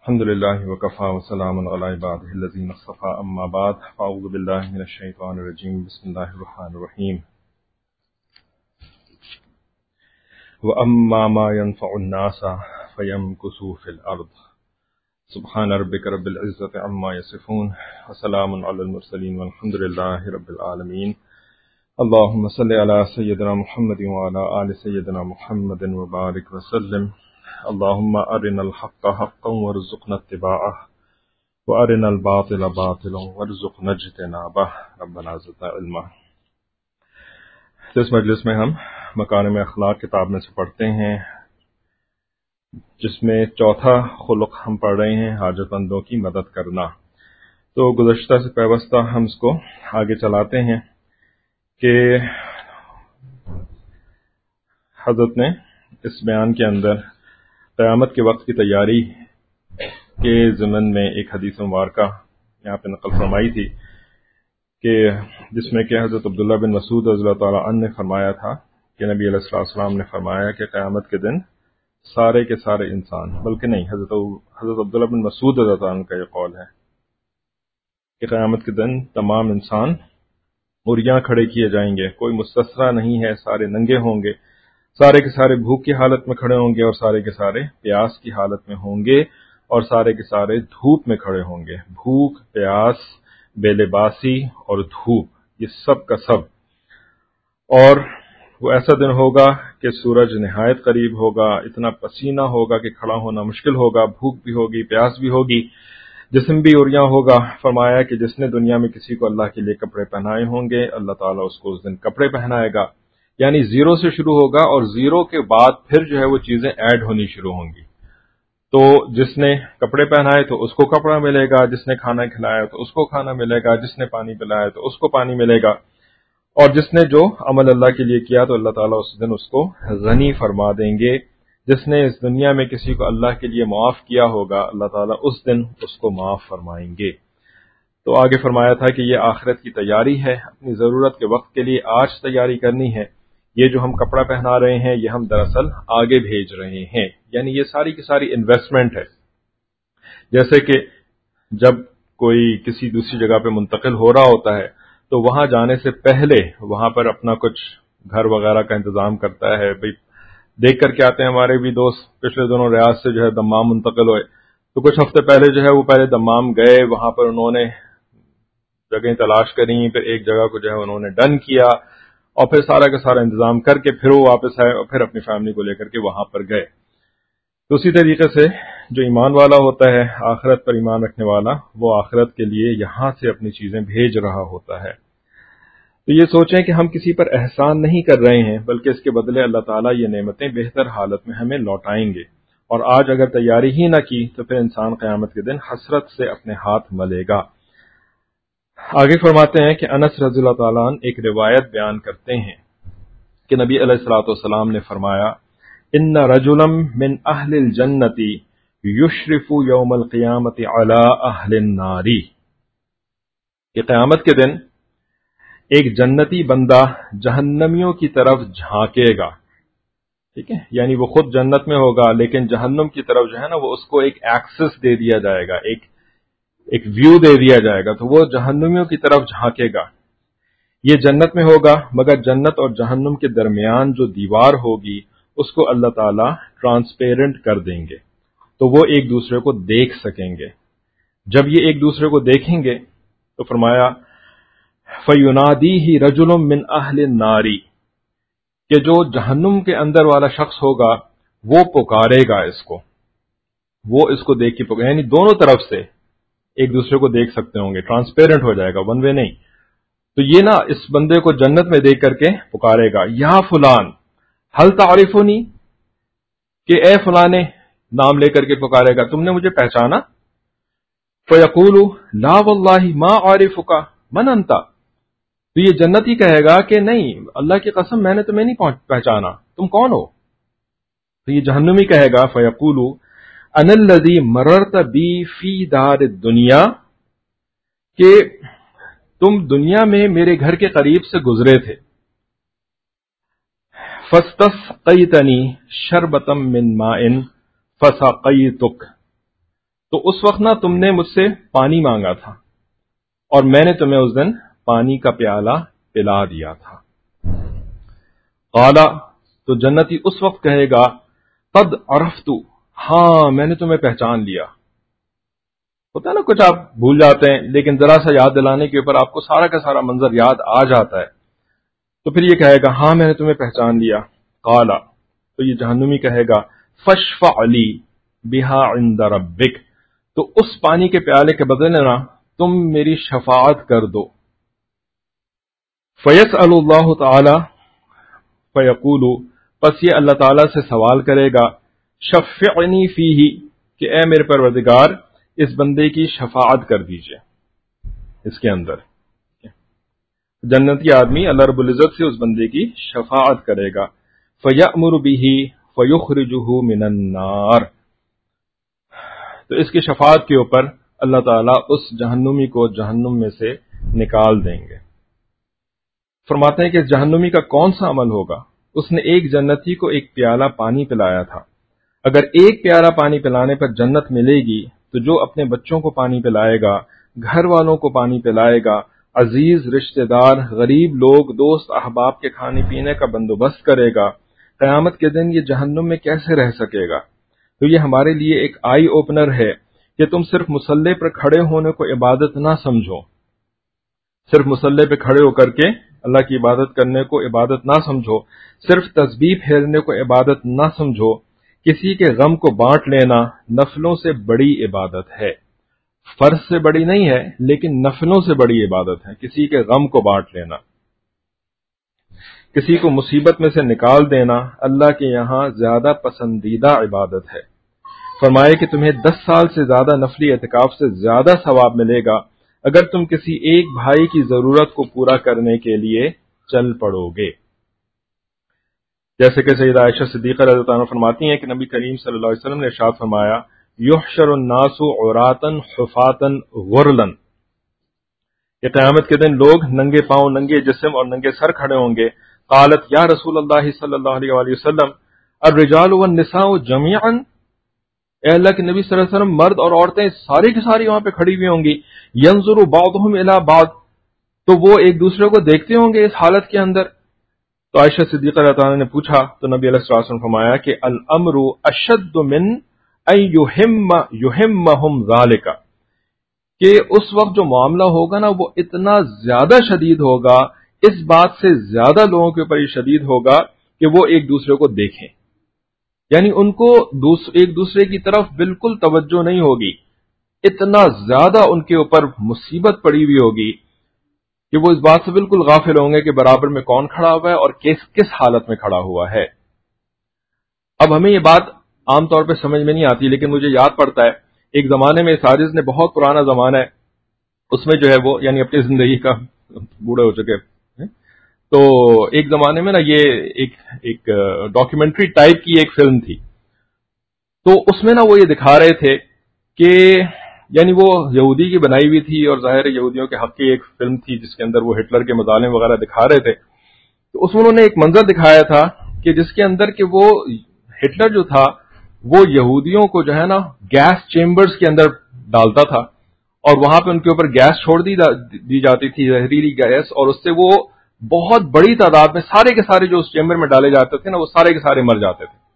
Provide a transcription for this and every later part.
الحمد لله وكفى وسلام على عباده الذين اصطفى أما بعد فأعوذ بالله من الشيطان الرجيم بسم الله الرحمن الرحيم وأما ما ينفع الناس فيمكثوا في الأرض سبحان ربك رب العزة عما يصفون وسلام على المرسلين والحمد لله رب العالمين اللهم صل على سيدنا محمد وعلى آل سيدنا محمد وبارك وسلم اللهم أرنا الحق حقا وارزقنا اتباعه وأرنا الباطل باطلا وارزقنا اجتنابه ربنا زدنا علما۔ اس مجلس میں ہم مکارم اخلاق کتاب میں سے پڑھتے ہیں، جس میں چوتھا خلق ہم پڑھ رہے ہیں حاجت مندوں کی مدد کرنا۔ تو گزشتہ سے پیوستہ ہم اس کو آگے چلاتے ہیں کہ حضرت نے اس بیان کے اندر قیامت کے وقت کی تیاری کے ضمن میں ایک حدیث مبارکہ یہاں پہ نقل فرمائی تھی کہ جس میں کہ حضرت عبداللہ بن مسعود رضی اللہ تعالیٰ عنہ نے فرمایا تھا کہ نبی علیہ السلام نے فرمایا کہ قیامت کے دن سارے کے سارے انسان، بلکہ نہیں، حضرت عبداللہ بن مسعود رضی اللہ عنہ کا یہ قول ہے کہ قیامت کے دن تمام انسان عریاں کھڑے کیے جائیں گے، کوئی مستثنیٰ نہیں ہے، سارے ننگے ہوں گے، سارے کے سارے بھوک کی حالت میں کھڑے ہوں گے اور سارے کے سارے پیاس کی حالت میں ہوں گے اور سارے کے سارے دھوپ میں کھڑے ہوں گے۔ بھوک، پیاس، بے لباسی اور دھوپ، یہ سب کا سب۔ اور وہ ایسا دن ہوگا کہ سورج نہایت قریب ہوگا، اتنا پسینہ ہوگا کہ کھڑا ہونا مشکل ہوگا، بھوک بھی ہوگی، پیاس بھی ہوگی، جسم بھی عریاں ہوگا۔ فرمایا کہ جس نے دنیا میں کسی کو اللہ کے لیے کپڑے پہنائے ہوں گے، اللہ تعالیٰ اس کو اس دن کپڑے پہنائے گا، یعنی زیرو سے شروع ہوگا اور زیرو کے بعد پھر جو ہے وہ چیزیں ایڈ ہونی شروع ہوں گی۔ تو جس نے کپڑے پہنائے تو اس کو کپڑا ملے گا، جس نے کھانا کھلایا تو اس کو کھانا ملے گا، جس نے پانی پلایا تو اس کو پانی ملے گا، اور جس نے جو عمل اللہ کے لیے کیا تو اللہ تعالیٰ اس دن اس کو غنی فرما دیں گے۔ جس نے اس دنیا میں کسی کو اللہ کے لیے معاف کیا ہوگا، اللہ تعالیٰ اس دن اس کو معاف فرمائیں گے۔ تو آگے فرمایا تھا کہ یہ آخرت کی تیاری ہے، اپنی ضرورت کے وقت کے لیے آج تیاری کرنی ہے۔ یہ جو ہم کپڑا پہنا رہے ہیں یہ ہم دراصل آگے بھیج رہے ہیں، یعنی یہ ساری کی ساری انویسٹمنٹ ہے۔ جیسے کہ جب کوئی کسی دوسری جگہ پہ منتقل ہو رہا ہوتا ہے تو وہاں جانے سے پہلے وہاں پر اپنا کچھ گھر وغیرہ کا انتظام کرتا ہے۔ بھئی دیکھ کر کے آتے ہیں، ہمارے بھی دوست پچھلے دنوں ریاض سے جو ہے دمام منتقل ہوئے تو کچھ ہفتے پہلے جو ہے وہ پہلے دمام گئے، وہاں پر انہوں نے جگہیں تلاش کریں، پھر ایک جگہ کو جو ہے انہوں نے ڈن کیا اور پھر سارا کا سارا انتظام کر کے پھر وہ واپس آئے اور پھر اپنی فیملی کو لے کر کے وہاں پر گئے۔ تو اسی طریقے سے جو ایمان والا ہوتا ہے، آخرت پر ایمان رکھنے والا، وہ آخرت کے لیے یہاں سے اپنی چیزیں بھیج رہا ہوتا ہے۔ تو یہ سوچیں کہ ہم کسی پر احسان نہیں کر رہے ہیں، بلکہ اس کے بدلے اللہ تعالیٰ یہ نعمتیں بہتر حالت میں ہمیں لوٹائیں گے، اور آج اگر تیاری ہی نہ کی تو پھر انسان قیامت کے دن حسرت سے اپنے ہاتھ ملے گا۔ آگے فرماتے ہیں کہ انس رضی اللہ تعالیٰ عنہ ایک روایت بیان کرتے ہیں کہ نبی علیہ الصلوۃ والسلام نے فرمایا، ان رجلا من اہل الجنت یشرف یوم القیامت علی اہل النار، کہ قیامت کے دن ایک جنتی بندہ جہنمیوں کی طرف جھانکے گا، ٹھیک ہے، یعنی وہ خود جنت میں ہوگا لیکن جہنم کی طرف جو ہے نا وہ اس کو ایک ایکسس دے دیا جائے گا، ایک ویو دے دیا جائے گا، تو وہ جہنمیوں کی طرف جھانکے گا۔ یہ جنت میں ہوگا مگر جنت اور جہنم کے درمیان جو دیوار ہوگی اس کو اللہ تعالیٰ ٹرانسپیرنٹ کر دیں گے، تو وہ ایک دوسرے کو دیکھ سکیں گے۔ جب یہ ایک دوسرے کو دیکھیں گے تو فرمایا فَيُنَادِيهِ رَجُلٌ مِّنْ أَهْلِ النَّارِ، کہ جو جہنم کے اندر والا شخص ہوگا وہ پکارے گا اس کو، وہ اس کو دیکھ کے پکارے، یعنی دونوں طرف سے ایک دوسرے کو دیکھ سکتے ہوں گے، ٹرانسپیرنٹ ہو جائے گا، ون وے نہیں۔ تو یہ نا اس بندے کو جنت میں دیکھ کر کے پکارے گا، یا فلان ہل تعرفنی، کہ اے فلانے، نام لے کر کے پکارے گا، تم نے مجھے پہچانا؟ فیقول لا واللہ ما اعرفک من انت، تو یہ جنتی کہے گا کہ نہیں اللہ کی قسم میں نے تمہیں نہیں پہچانا، تم کون ہو؟ تو یہ جہنمی کہے گا فیقول انا الذی مررت بی فی دار الدنیا، کہ تم دنیا میں میرے گھر کے قریب سے گزرے تھے، فاستسقیتنی شربۃ من ماء فسقیتک، تو اس وقت نا تم نے مجھ سے پانی مانگا تھا اور میں نے تمہیں اس دن پانی کا پیالہ پلا دیا تھا۔ قالا، تو جنتی اس وقت کہے گا قد عرفت، ہاں میں نے تمہیں پہچان لیا۔ ہوتا ہے نا کچھ آپ بھول جاتے ہیں لیکن ذرا سا یاد دلانے کے اوپر آپ کو سارا کا سارا منظر یاد آ جاتا ہے، تو پھر یہ کہے گا ہاں میں نے تمہیں پہچان لیا۔ قالا، تو یہ جہنمی کہے گا فاشفع لی بہا عند ربک، تو اس پانی کے پیالے کے بدلے نا تم میری شفاعت کر دو۔ فیسأل اللہ تعالی فیقول، پس یہ اللہ تعالیٰ سے سوال کرے گا شفعنی فیہ، کہ اے میرے پروردگار اس بندے کی شفاعت کر دیجئے اس کے اندر۔ جنتی آدمی اللہ رب العزت سے اس بندے کی شفاعت کرے گا۔ فیأمر بہ فیخرجہ من النار، تو اس کی شفاعت کے اوپر اللہ تعالیٰ اس جہنمی کو جہنم میں سے نکال دیں گے۔ فرماتے ہیں کہ اس جہنمی کا کون سا عمل ہوگا؟ اس نے ایک جنتی کو ایک پیالہ پانی پلایا تھا، اگر ایک پیالہ پانی پلانے پر جنت ملے گی تو جو اپنے بچوں کو پانی پلائے گا، گھر والوں کو پانی پلائے گا، عزیز رشتہ دار، غریب لوگ، دوست احباب کے کھانے پینے کا بندوبست کرے گا، قیامت کے دن یہ جہنم میں کیسے رہ سکے گا؟ تو یہ ہمارے لیے ایک آئی اوپنر ہے کہ تم صرف مصلی پر کھڑے ہونے کو عبادت نہ سمجھو، صرف مصلی پہ کھڑے ہو کر کے اللہ کی عبادت کرنے کو عبادت نہ سمجھو، صرف تسبیح پھیرنے کو عبادت نہ سمجھو، کسی کے غم کو بانٹ لینا نفلوں سے بڑی عبادت ہے، فرض سے بڑی نہیں ہے لیکن نفلوں سے بڑی عبادت ہے۔ کسی کے غم کو بانٹ لینا، کسی کو مصیبت میں سے نکال دینا اللہ کے یہاں زیادہ پسندیدہ عبادت ہے۔ فرمائے کہ تمہیں 10 سال سے زیادہ نفلی اعتکاف سے زیادہ ثواب ملے گا اگر تم کسی ایک بھائی کی ضرورت کو پورا کرنے کے لیے چل پڑو گے۔ جیسے کہ سیدہ عائشہ صدیقہ رضی اللہ عنہا فرماتی ہیں کہ نبی کریم صلی اللہ علیہ وسلم نے ارشاد فرمایا یحشر الناس عراتا حفاتا غرلا، کہ قیامت کے دن لوگ ننگے پاؤں، ننگے جسم اور ننگے سر کھڑے ہوں گے۔ قالت یا رسول اللہ صلی اللہ علیہ وآلہ وسلم الرجال والنساء جميعا، اے اللہ کے نبی صلی اللہ علیہ وسلم مرد اور عورتیں ساری کی ساری وہاں پہ کھڑی ہوئی ہوں گی۔ ينظر بعضهم الى بعض، تو وہ ایک دوسرے کو دیکھتے ہوں گے اس حالت کے اندر۔ تو عائشہ صدیقہ رضی اللہ عنہا نے پوچھا تو نبی علیہ الصلوۃ والسلام فرمایا کہ الامر اشد من ان یہمہم ذالک، کہ اس وقت جو معاملہ ہوگا نا وہ اتنا زیادہ شدید ہوگا، اس بات سے زیادہ لوگوں کے اوپر یہ شدید ہوگا کہ وہ ایک دوسرے کو دیکھیں، یعنی ان کو ایک دوسرے کی طرف بالکل توجہ نہیں ہوگی، اتنا زیادہ ان کے اوپر مصیبت پڑی ہوئی ہوگی کہ وہ اس بات سے بالکل غافل ہوں گے کہ برابر میں کون کھڑا ہوا ہے اور کس حالت میں کھڑا ہوا ہے۔ اب ہمیں یہ بات عام طور پہ سمجھ میں نہیں آتی، لیکن مجھے یاد پڑتا ہے ایک زمانے میں اس عارض نے، بہت پرانا زمانہ ہے، اس میں جو ہے وہ یعنی اپنی زندگی کا بوڑھے ہو چکے، تو ایک زمانے میں نا یہ ایک ڈاکیومنٹری ٹائپ کی ایک فلم تھی، تو اس میں نا وہ یہ دکھا رہے تھے کہ یعنی وہ یہودی کی بنائی ہوئی تھی اور ظاہر یہودیوں کے حق کی ایک فلم تھی جس کے اندر وہ ہٹلر کے مظالم وغیرہ دکھا رہے تھے۔ تو اس میں انہوں نے ایک منظر دکھایا تھا کہ جس کے اندر کہ وہ ہٹلر جو تھا وہ یہودیوں کو جو ہے نا گیس چیمبرز کے اندر ڈالتا تھا اور وہاں پہ ان کے اوپر گیس چھوڑ دی جاتی تھی، زہریلی گیس، اور اس سے وہ بہت بڑی تعداد میں سارے کے سارے جو اس چیمبر میں ڈالے جاتے تھے نا وہ سارے کے سارے مر جاتے تھے۔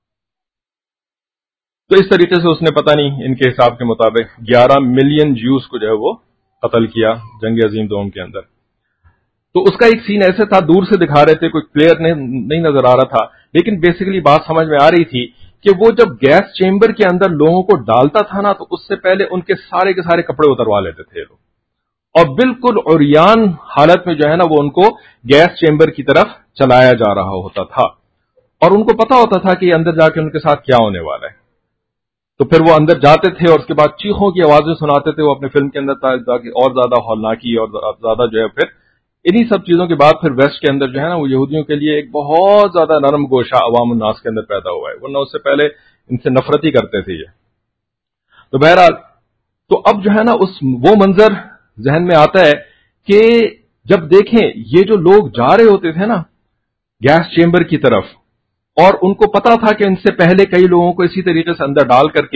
تو اس طریقے سے اس نے پتہ نہیں ان کے حساب کے مطابق 11 ملین جیوز کو جو ہے وہ قتل کیا جنگ عظیم دوم کے اندر۔ تو اس کا ایک سین ایسے تھا، دور سے دکھا رہے تھے، کوئی کلیئر نہیں نظر آ رہا تھا، لیکن بیسیکلی بات سمجھ میں آ رہی تھی کہ وہ جب گیس چیمبر کے اندر لوگوں کو ڈالتا تھا نا تو اس سے پہلے ان کے سارے کپڑے اتروا لیتے تھے لوگ، اور بالکل عریان حالت میں جو ہے نا وہ ان کو گیس چیمبر کی طرف چلایا جا رہا ہوتا تھا، اور ان کو پتا ہوتا تھا کہ اندر جا کے ان کے ساتھ کیا ہونے والا ہے۔ تو پھر وہ اندر جاتے تھے اور اس کے بعد چیخوں کی آوازیں سناتے تھے وہ اپنے فلم کے اندر تاکہ اور زیادہ ہولناکی اور زیادہ جو ہے پھر انہی سب چیزوں کے بعد پھر ویسٹ کے اندر جو ہے نا وہ یہودیوں کے لیے ایک بہت زیادہ نرم گوشہ عوام الناس کے اندر پیدا ہوا ہے، ورنہ اس سے پہلے ان سے نفرت ہی کرتے تھے یہ۔ تو بہرحال تو اب جو ہے نا وہ منظر ذہن میں آتا ہے کہ جب دیکھیں یہ جو لوگ جا رہے ہوتے تھے نا گیس چیمبر کی طرف، اور ان کو پتا تھا کہ ان سے پہلے کئی لوگوں کو اسی طریقے سے اندر ڈال کر کے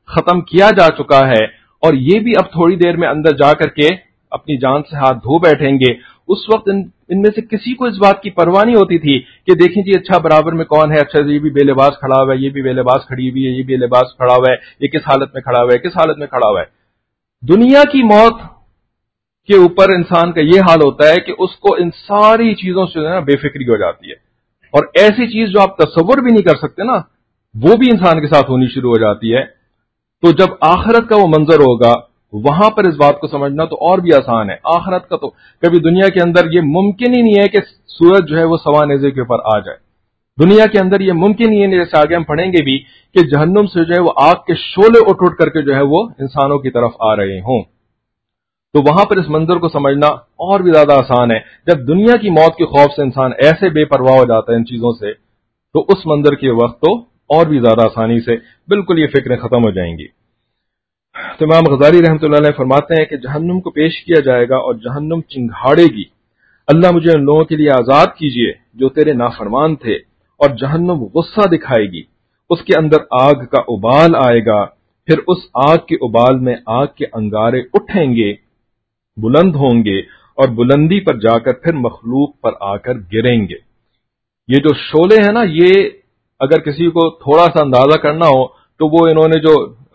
ختم کیا جا چکا ہے، اور یہ بھی اب تھوڑی دیر میں اندر جا کر کے اپنی جان سے ہاتھ دھو بیٹھیں گے. اس وقت ان میں سے کسی کو اس بات کی پرواہ نہیں ہوتی تھی کہ دیکھیں جی اچھا برابر میں کون ہے، اچھا یہ بھی بے لباس کھڑا ہوا ہے، یہ بھی بے لباس کھڑی ہوئی ہے، یہ بے لباس کھڑا ہوا ہے، یہ کس حالت میں کھڑا ہوا ہے، کس حالت میں کھڑا ہوا ہے. دنیا کی موت کے اوپر انسان کا یہ حال ہوتا ہے کہ اس کو ان ساری چیزوں سے جو ہے نا بے فکری ہو جاتی ہے، اور ایسی چیز جو آپ تصور بھی نہیں کر سکتے نا وہ بھی انسان کے ساتھ ہونی شروع ہو جاتی ہے. تو جب آخرت کا وہ منظر ہوگا وہاں پر اس بات کو سمجھنا تو اور بھی آسان ہے. آخرت کا تو کبھی دنیا کے اندر یہ ممکن ہی نہیں ہے کہ سورج جو ہے وہ سوا نیزے کے اوپر آ جائے. دنیا کے اندر یہ ممکن ہی ہے، جیسے آگے ہم پڑھیں گے بھی، کہ جہنم سے جو ہے وہ آگ کے شعلے اٹھ کر کے جو ہے وہ انسانوں کی طرف آ رہے ہوں. تو وہاں پر اس منظر کو سمجھنا اور بھی زیادہ آسان ہے. جب دنیا کی موت کے خوف سے انسان ایسے بے پرواہ ہو جاتا ہے ان چیزوں سے، تو اس منظر کے وقت تو اور بھی زیادہ آسانی سے بالکل یہ فکریں ختم ہو جائیں گی. تو امام غزالی رحمۃ اللہ علیہ فرماتے ہیں کہ جہنم کو پیش کیا جائے گا اور جہنم چنگھاڑے گی، اللہ مجھے ان لوگوں کے لیے آزاد کیجیے جو تیرے نافرمان تھے. اور جہنم غصہ دکھائے گی، اس کے اندر آگ کا ابال آئے گا، پھر اس آگ کے ابال میں آگ کے انگارے اٹھیں گے، بلند ہوں گے، اور بلندی پر جا کر پھر مخلوق پر آ کر گریں گے. یہ جو شعلے ہیں نا، یہ اگر کسی کو تھوڑا سا اندازہ کرنا ہو تو وہ انہوں نے جو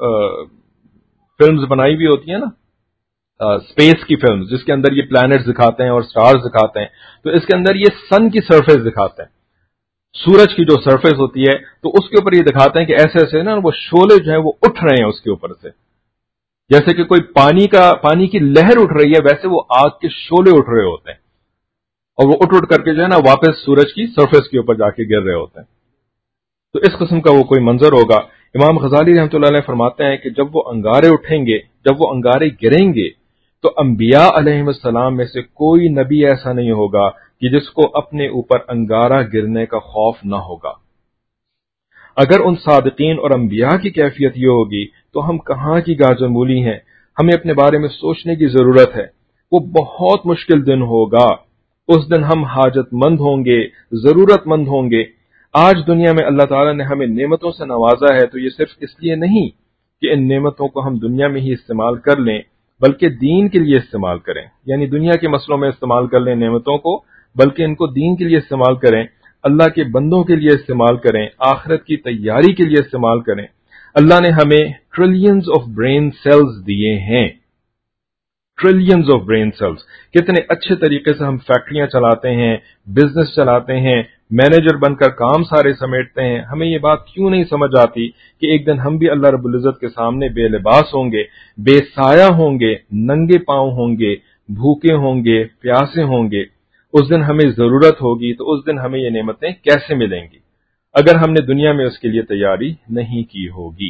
فلمز بنائی ہوئی ہوتی ہیں نا، اسپیس کی فلمز جس کے اندر یہ پلانٹس دکھاتے ہیں اور سٹارز دکھاتے ہیں، تو اس کے اندر یہ سن کی سرفیس دکھاتے ہیں، سورج کی جو سرفیس ہوتی ہے، تو اس کے اوپر یہ دکھاتے ہیں کہ ایسے ایسے نا وہ شعلے جو ہیں وہ اٹھ رہے ہیں اس کے اوپر سے، جیسے کہ کوئی پانی کی لہر اٹھ رہی ہے، ویسے وہ آگ کے شعلے اٹھ رہے ہوتے ہیں، اور وہ اٹھ کر کے جو ہے نا واپس سورج کی سرفیس کے اوپر جا کے گر رہے ہوتے ہیں. تو اس قسم کا وہ کوئی منظر ہوگا. امام غزالی رحمۃ اللہ علیہ فرماتے ہیں کہ جب وہ انگارے اٹھیں گے، جب وہ انگارے گریں گے، تو انبیاء علیہ السلام میں سے کوئی نبی ایسا نہیں ہوگا کہ جس کو اپنے اوپر انگارہ گرنے کا خوف نہ ہوگا. اگر ان صادقین اور انبیاء کی کیفیت یہ ہوگی تو ہم کہاں کی گاجر مولی ہیں. ہمیں اپنے بارے میں سوچنے کی ضرورت ہے. وہ بہت مشکل دن ہوگا. اس دن ہم حاجت مند ہوں گے، ضرورت مند ہوں گے. آج دنیا میں اللہ تعالیٰ نے ہمیں نعمتوں سے نوازا ہے تو یہ صرف اس لیے نہیں کہ ان نعمتوں کو ہم دنیا میں ہی استعمال کر لیں، بلکہ دین کے لیے استعمال کریں. یعنی دنیا کے مسئلوں میں استعمال کر لیں نعمتوں کو، بلکہ ان کو دین کے لیے استعمال کریں، اللہ کے بندوں کے لیے استعمال کریں، آخرت کی تیاری کے لیے استعمال کریں. اللہ نے ہمیں ٹریلینز آف برین سیلز دیے ہیں، ٹریلینز آف برین سیلز. کتنے اچھے طریقے سے ہم فیکٹریاں چلاتے ہیں، بزنس چلاتے ہیں، مینیجر بن کر کام سارے سمیٹتے ہیں. ہمیں یہ بات کیوں نہیں سمجھ آتی کہ ایک دن ہم بھی اللہ رب العزت کے سامنے بے لباس ہوں گے، بے سایہ ہوں گے، ننگے پاؤں ہوں گے، بھوکے ہوں گے، پیاسے ہوں گے. اس دن ہمیں ضرورت ہوگی تو اس دن ہمیں یہ نعمتیں کیسے ملیں گی اگر ہم نے دنیا میں اس کے لیے تیاری نہیں کی ہوگی.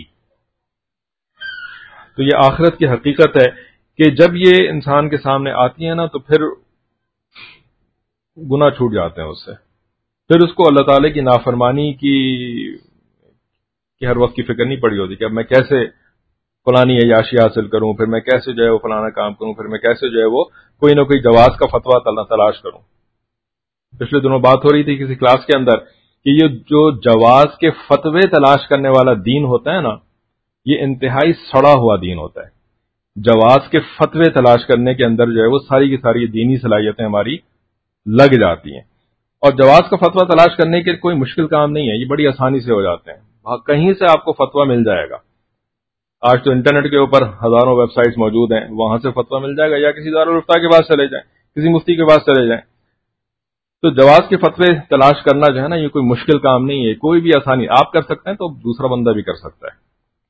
تو یہ آخرت کی حقیقت ہے کہ جب یہ انسان کے سامنے آتی ہے نا تو پھر گناہ چھوٹ جاتے ہیں اس سے. پھر اس کو اللہ تعالی کی نافرمانی کی ہر وقت کی فکر نہیں پڑی ہوتی کہ اب میں کیسے فلانی عیاشی حاصل کروں، پھر میں کیسے جو ہے وہ فلانا کام کروں، پھر میں کیسے جو ہے وہ کوئی نہ کوئی جواز کا فتویٰ تلاش کروں. پچھلے دنوں بات ہو رہی تھی کسی کلاس کے اندر کہ یہ جو جواز کے فتوے تلاش کرنے والا دین ہوتا ہے نا، یہ انتہائی سڑا ہوا دین ہوتا ہے. جواز کے فتوے تلاش کرنے کے اندر جو ہے وہ ساری کی ساری دینی صلاحیتیں ہماری لگ جاتی ہیں. اور جواز کا فتویٰ تلاش کرنے کے کوئی مشکل کام نہیں ہے، یہ بڑی آسانی سے ہو جاتے ہیں. کہیں سے آپ کو فتویٰ مل جائے گا. آج تو انٹرنیٹ کے اوپر ہزاروں ویب سائٹس موجود ہیں، وہاں سے فتویٰ مل جائے گا، یا کسی دارالفتہ کے پاس چلے جائیں، کسی مفتی کے پاس چلے جائیں. تو جواز کے فتوے تلاش کرنا جو ہے نا یہ کوئی مشکل کام نہیں ہے، کوئی بھی آسانی آپ کر سکتے ہیں تو دوسرا بندہ بھی کر سکتا ہے،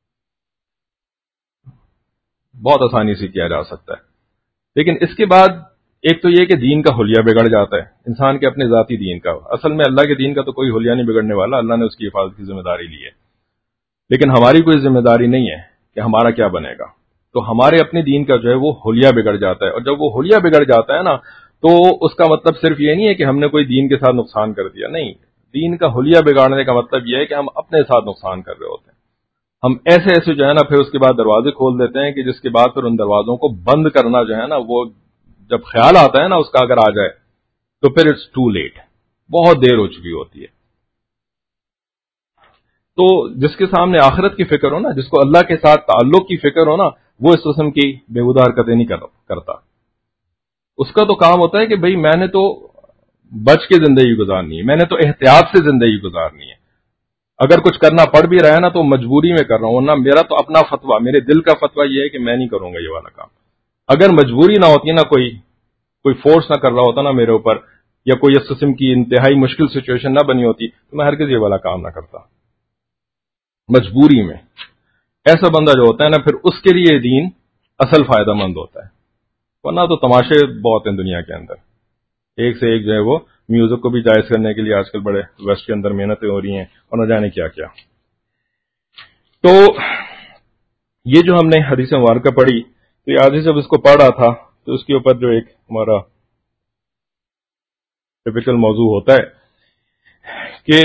بہت آسانی سے کیا جا سکتا ہے. لیکن اس کے بعد ایک تو یہ کہ دین کا حلیہ بگڑ جاتا ہے انسان کے اپنے ذاتی دین کا. اصل میں اللہ کے دین کا تو کوئی حلیہ نہیں بگڑنے والا، اللہ نے اس کی حفاظت کی ذمہ داری لی ہے. لیکن ہماری کوئی ذمہ داری نہیں ہے کہ ہمارا کیا بنے گا. تو ہمارے اپنے دین کا جو ہے وہ حلیہ بگڑ جاتا ہے. اور جب وہ حلیہ بگڑ جاتا ہے نا تو اس کا مطلب صرف یہ نہیں ہے کہ ہم نے کوئی دین کے ساتھ نقصان کر دیا. نہیں، دین کا حلیہ بگاڑنے کا مطلب یہ ہے کہ ہم اپنے ساتھ نقصان کر رہے ہوتے ہیں. ہم ایسے ایسے جو ہے نا پھر اس کے بعد دروازے کھول دیتے ہیں کہ جس کے بعد پھر ان دروازوں کو بند کرنا جو ہے نا وہ جب خیال آتا ہے نا اس کا اگر آ جائے تو پھر اٹس ٹو لیٹ، بہت دیر ہو چکی ہوتی ہے. تو جس کے سامنے آخرت کی فکر ہو نا، جس کو اللہ کے ساتھ تعلق کی فکر ہو نا، وہ اس قسم کی بےہودہ حرکتیں نہیں کرتا. اس کا تو کام ہوتا ہے کہ بھئی میں نے تو بچ کے زندگی گزارنی ہے، میں نے تو احتیاط سے زندگی گزارنی ہے. اگر کچھ کرنا پڑ بھی رہا ہے نا تو مجبوری میں کر رہا ہوں، ورنہ میرا تو اپنا فتویٰ، میرے دل کا فتویٰ یہ ہے کہ میں نہیں کروں گا یہ والا کام. اگر مجبوری نہ ہوتی نا، کوئی فورس نہ کر رہا ہوتا نا میرے اوپر، یا کوئی اس قسم کی انتہائی مشکل سچویشن نہ بنی ہوتی، تو میں ہرگز یہ والا کام نہ کرتا. مجبوری میں ایسا بندہ جو ہوتا ہے نا، پھر اس کے لیے دین اصل فائدہ مند ہوتا ہے. ورنہ تو تماشے بہت ہیں دنیا کے اندر، ایک سے ایک جو ہے وہ میوزک کو بھی جائز کرنے کے لیے آج کل بڑے ویسٹ کے اندر محنتیں ہو رہی ہیں، اور نہ جانے کیا کیا. تو یہ جو ہم نے حدیث مبارکہ پڑھی، تو یہ آج جب اس کو پڑھ رہا تھا تو اس کے اوپر جو ایک ہمارا ٹپیکل موضوع ہوتا ہے کہ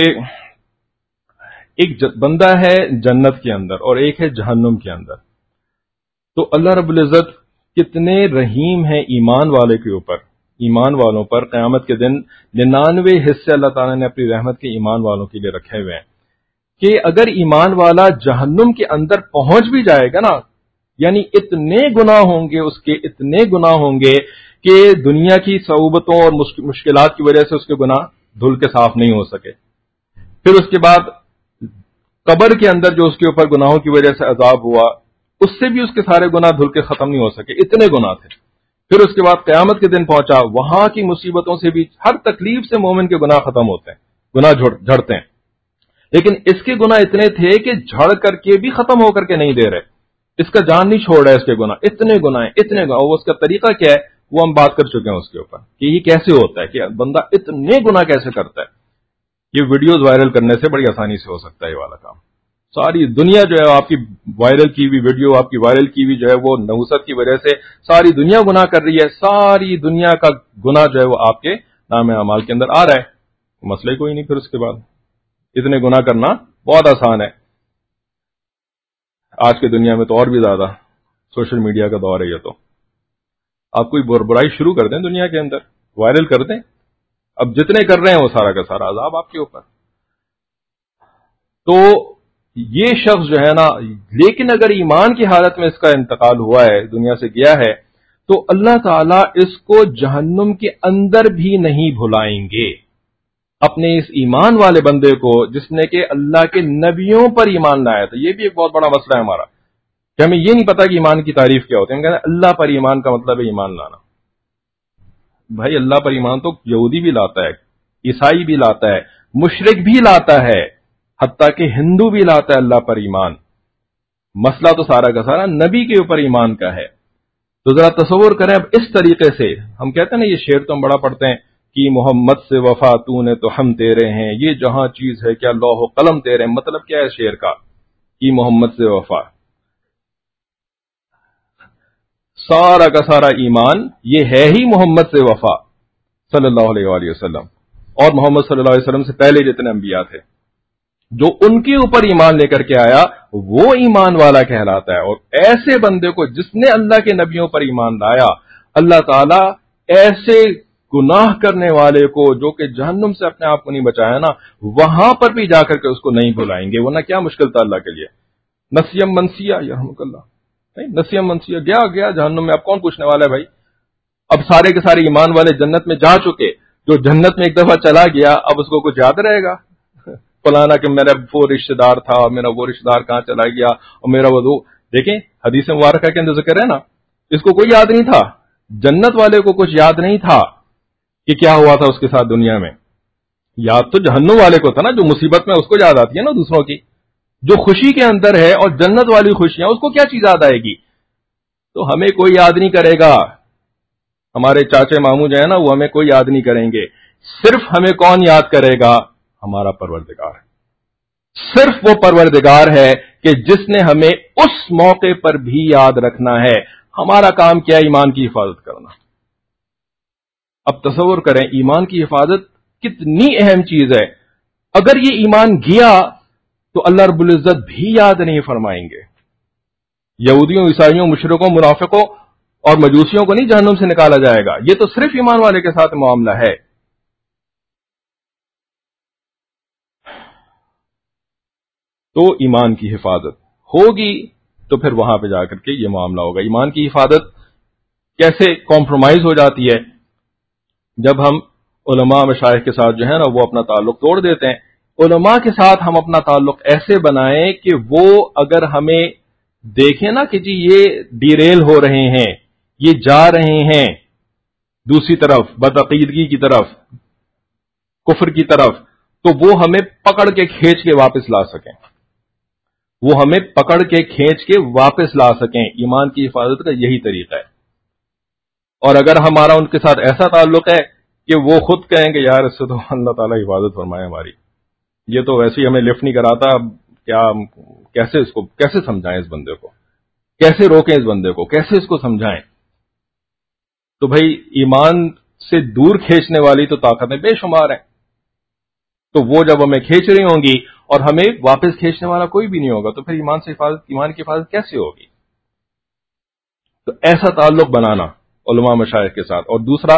ایک بندہ ہے جنت کے اندر اور ایک ہے جہنم کے اندر. تو اللہ رب العزت کتنے رحیم ہیں ایمان والے کے اوپر، ایمان والوں پر. قیامت کے دن 99 حصے اللہ تعالیٰ نے اپنی رحمت کے ایمان والوں کے لیے رکھے ہوئے ہیں کہ اگر ایمان والا جہنم کے اندر پہنچ بھی جائے گا نا، یعنی اتنے گناہ ہوں گے اس کے، اتنے گناہ ہوں گے کہ دنیا کی صعوبتوں اور مشکلات کی وجہ سے اس کے گناہ دھل کے صاف نہیں ہو سکے. پھر اس کے بعد قبر کے اندر جو اس کے اوپر گناہوں کی وجہ سے عذاب ہوا، اس سے بھی اس کے سارے گناہ دھل کے ختم نہیں ہو سکے، اتنے گناہ تھے. پھر اس کے بعد قیامت کے دن پہنچا، وہاں کی مصیبتوں سے بھی، ہر تکلیف سے مومن کے گناہ ختم ہوتے ہیں، گناہ جھڑتے ہیں. لیکن اس کے گناہ اتنے تھے کہ جھڑ کر کے بھی ختم ہو کر کے نہیں دے رہے، اس کا جان نہیں چھوڑ رہا ہے اس کے گناہ، اتنے گناہ ہیں، اتنے گناہ. وہ اس کا طریقہ کیا ہے وہ ہم بات کر چکے ہیں اس کے اوپر کہ یہ کیسے ہوتا ہے کہ بندہ اتنے گناہ کیسے کرتا ہے. یہ ویڈیوز وائرل کرنے سے بڑی آسانی سے ہو سکتا ہے یہ والا کام. ساری دنیا جو ہے آپ کی وائرل کی ہوئی ویڈیو، آپ کی وائرل کی ہوئی جو ہے وہ نحوست کی وجہ سے ساری دنیا گناہ کر رہی ہے، ساری دنیا کا گناہ جو ہے وہ آپ کے نام اعمال کے اندر آ رہا ہے. مسئلہ کوئی نہیں. پھر اس کے بعد اتنے گناہ کرنا بہت آسان ہے. آج کے دنیا میں تو اور بھی زیادہ سوشل میڈیا کا دور ہے. یہ تو آپ کوئی برائی شروع کر دیں دنیا کے اندر، وائرل کر دیں، اب جتنے کر رہے ہیں وہ سارا کا سارا عذاب آپ کے اوپر. تو یہ شخص جو ہے نا، لیکن اگر ایمان کی حالت میں اس کا انتقال ہوا ہے، دنیا سے گیا ہے، تو اللہ تعالیٰ اس کو جہنم کے اندر بھی نہیں بھلائیں گے. اپنے اس ایمان والے بندے کو جس نے کہ اللہ کے نبیوں پر ایمان لایا تھا. یہ بھی ایک بہت بڑا مسئلہ ہے ہمارا کہ ہمیں یہ نہیں پتا کہ ایمان کی تعریف کیا ہوتی ہے. ہم کہتے ہیں اللہ پر ایمان کا مطلب ہے ایمان لانا. بھائی اللہ پر ایمان تو یہودی بھی لاتا ہے، عیسائی بھی لاتا ہے، مشرک بھی لاتا ہے، حتیٰ کہ ہندو بھی لاتا ہے اللہ پر ایمان. مسئلہ تو سارا کا سارا نبی کے اوپر ایمان کا ہے. تو ذرا تصور کریں اب اس طریقے سے ہم کہتے ہیں نا، یہ شعر تو ہم بڑا پڑھتے ہیں کہ محمد سے وفا تو نے تو ہم تیرے ہیں، یہ جہاں چیز ہے کیا لوح و قلم تیرے ہیں. مطلب کیا ہے شعر کا کہ محمد سے وفا، سارا کا سارا ایمان یہ ہے ہی محمد سے وفا صلی اللہ علیہ وآلہ وسلم. اور محمد صلی اللہ علیہ وسلم سے پہلے جتنے انبیاء تھے، جو ان کے اوپر ایمان لے کر کے آیا وہ ایمان والا کہلاتا ہے. اور ایسے بندے کو جس نے اللہ کے نبیوں پر ایمان لایا، اللہ تعالیٰ ایسے گناہ کرنے والے کو جو کہ جہنم سے اپنے آپ کو نہیں بچایا نا، وہاں پر بھی جا کر کے اس کو نہیں بھلائیں گے. ورنہ کیا مشکل تھا اللہ کے لیے. نسیم منسیہ یرحمک اللہ، نہیں نسیم منسیہ گیا جہنم میں. اب کون پوچھنے والا ہے بھائی؟ اب سارے کے سارے ایمان والے جنت میں جا چکے. جو جنت میں ایک دفعہ چلا گیا اب اس کو کچھ یاد رہے گا؟ فلانا کہ میرا وہ رشتہ دار تھا، میرا وہ رشتہ دار کہاں چلا گیا، اور میرا وہ دیکھیں حدیث مبارکہ کے اندر ذکر ہے نا، اس کو کوئی یاد نہیں تھا. جنت والے کو کچھ یاد نہیں تھا کہ کیا ہوا تھا اس کے ساتھ دنیا میں. یاد تو جہنم والے کو تھا نا، جو مصیبت میں اس کو یاد آتی ہے نا دوسروں کی. جو خوشی کے اندر ہے اور جنت والی خوشیاں، اس کو کیا چیز یاد آئے گی؟ تو ہمیں کوئی یاد نہیں کرے گا. ہمارے چاچے ماموں جو ہے نا وہ ہمیں کوئی یاد نہیں کریں گے. صرف ہمیں کون یاد کرے گا؟ ہمارا پروردگار ہے. صرف وہ پروردگار ہے کہ جس نے ہمیں اس موقع پر بھی یاد رکھنا ہے. ہمارا کام کیا؟ ایمان کی حفاظت کرنا. اب تصور کریں ایمان کی حفاظت کتنی اہم چیز ہے. اگر یہ ایمان گیا تو اللہ رب العزت بھی یاد نہیں فرمائیں گے. یہودیوں، عیسائیوں، مشرکوں، منافقوں اور مجوسیوں کو نہیں جہنم سے نکالا جائے گا. یہ تو صرف ایمان والے کے ساتھ معاملہ ہے. تو ایمان کی حفاظت ہوگی تو پھر وہاں پہ جا کر کے یہ معاملہ ہوگا. ایمان کی حفاظت کیسے کمپرومائز ہو جاتی ہے؟ جب ہم علماء مشائخ کے ساتھ جو ہے نا وہ اپنا تعلق توڑ دیتے ہیں. علماء کے ساتھ ہم اپنا تعلق ایسے بنائیں کہ وہ اگر ہمیں دیکھیں نا کہ جی یہ ڈیریل ہو رہے ہیں، یہ جا رہے ہیں دوسری طرف، بدعقیدگی کی طرف، کفر کی طرف، تو وہ ہمیں پکڑ کے کھینچ کے واپس لا سکیں، وہ ہمیں پکڑ کے کھینچ کے واپس لا سکیں. ایمان کی حفاظت کا یہی طریقہ ہے. اور اگر ہمارا ان کے ساتھ ایسا تعلق ہے کہ وہ خود کہیں کہ یار اس سے تو اللہ تعالیٰ حفاظت فرمائے ہماری، یہ تو ویسے ہی ہمیں لفٹ نہیں کراتا، کیا کیسے اس کو کیسے سمجھائیں، اس بندے کو کیسے روکیں، اس بندے کو کیسے اس کو سمجھائیں. تو بھائی ایمان سے دور کھینچنے والی تو طاقتیں بے شمار ہیں. تو وہ جب ہمیں کھینچ رہی ہوں گی اور ہمیں واپس کھینچنے والا کوئی بھی نہیں ہوگا تو پھر ایمان کی حفاظت کیسے ہوگی؟ تو ایسا تعلق بنانا علماء مشائخ کے ساتھ. اور دوسرا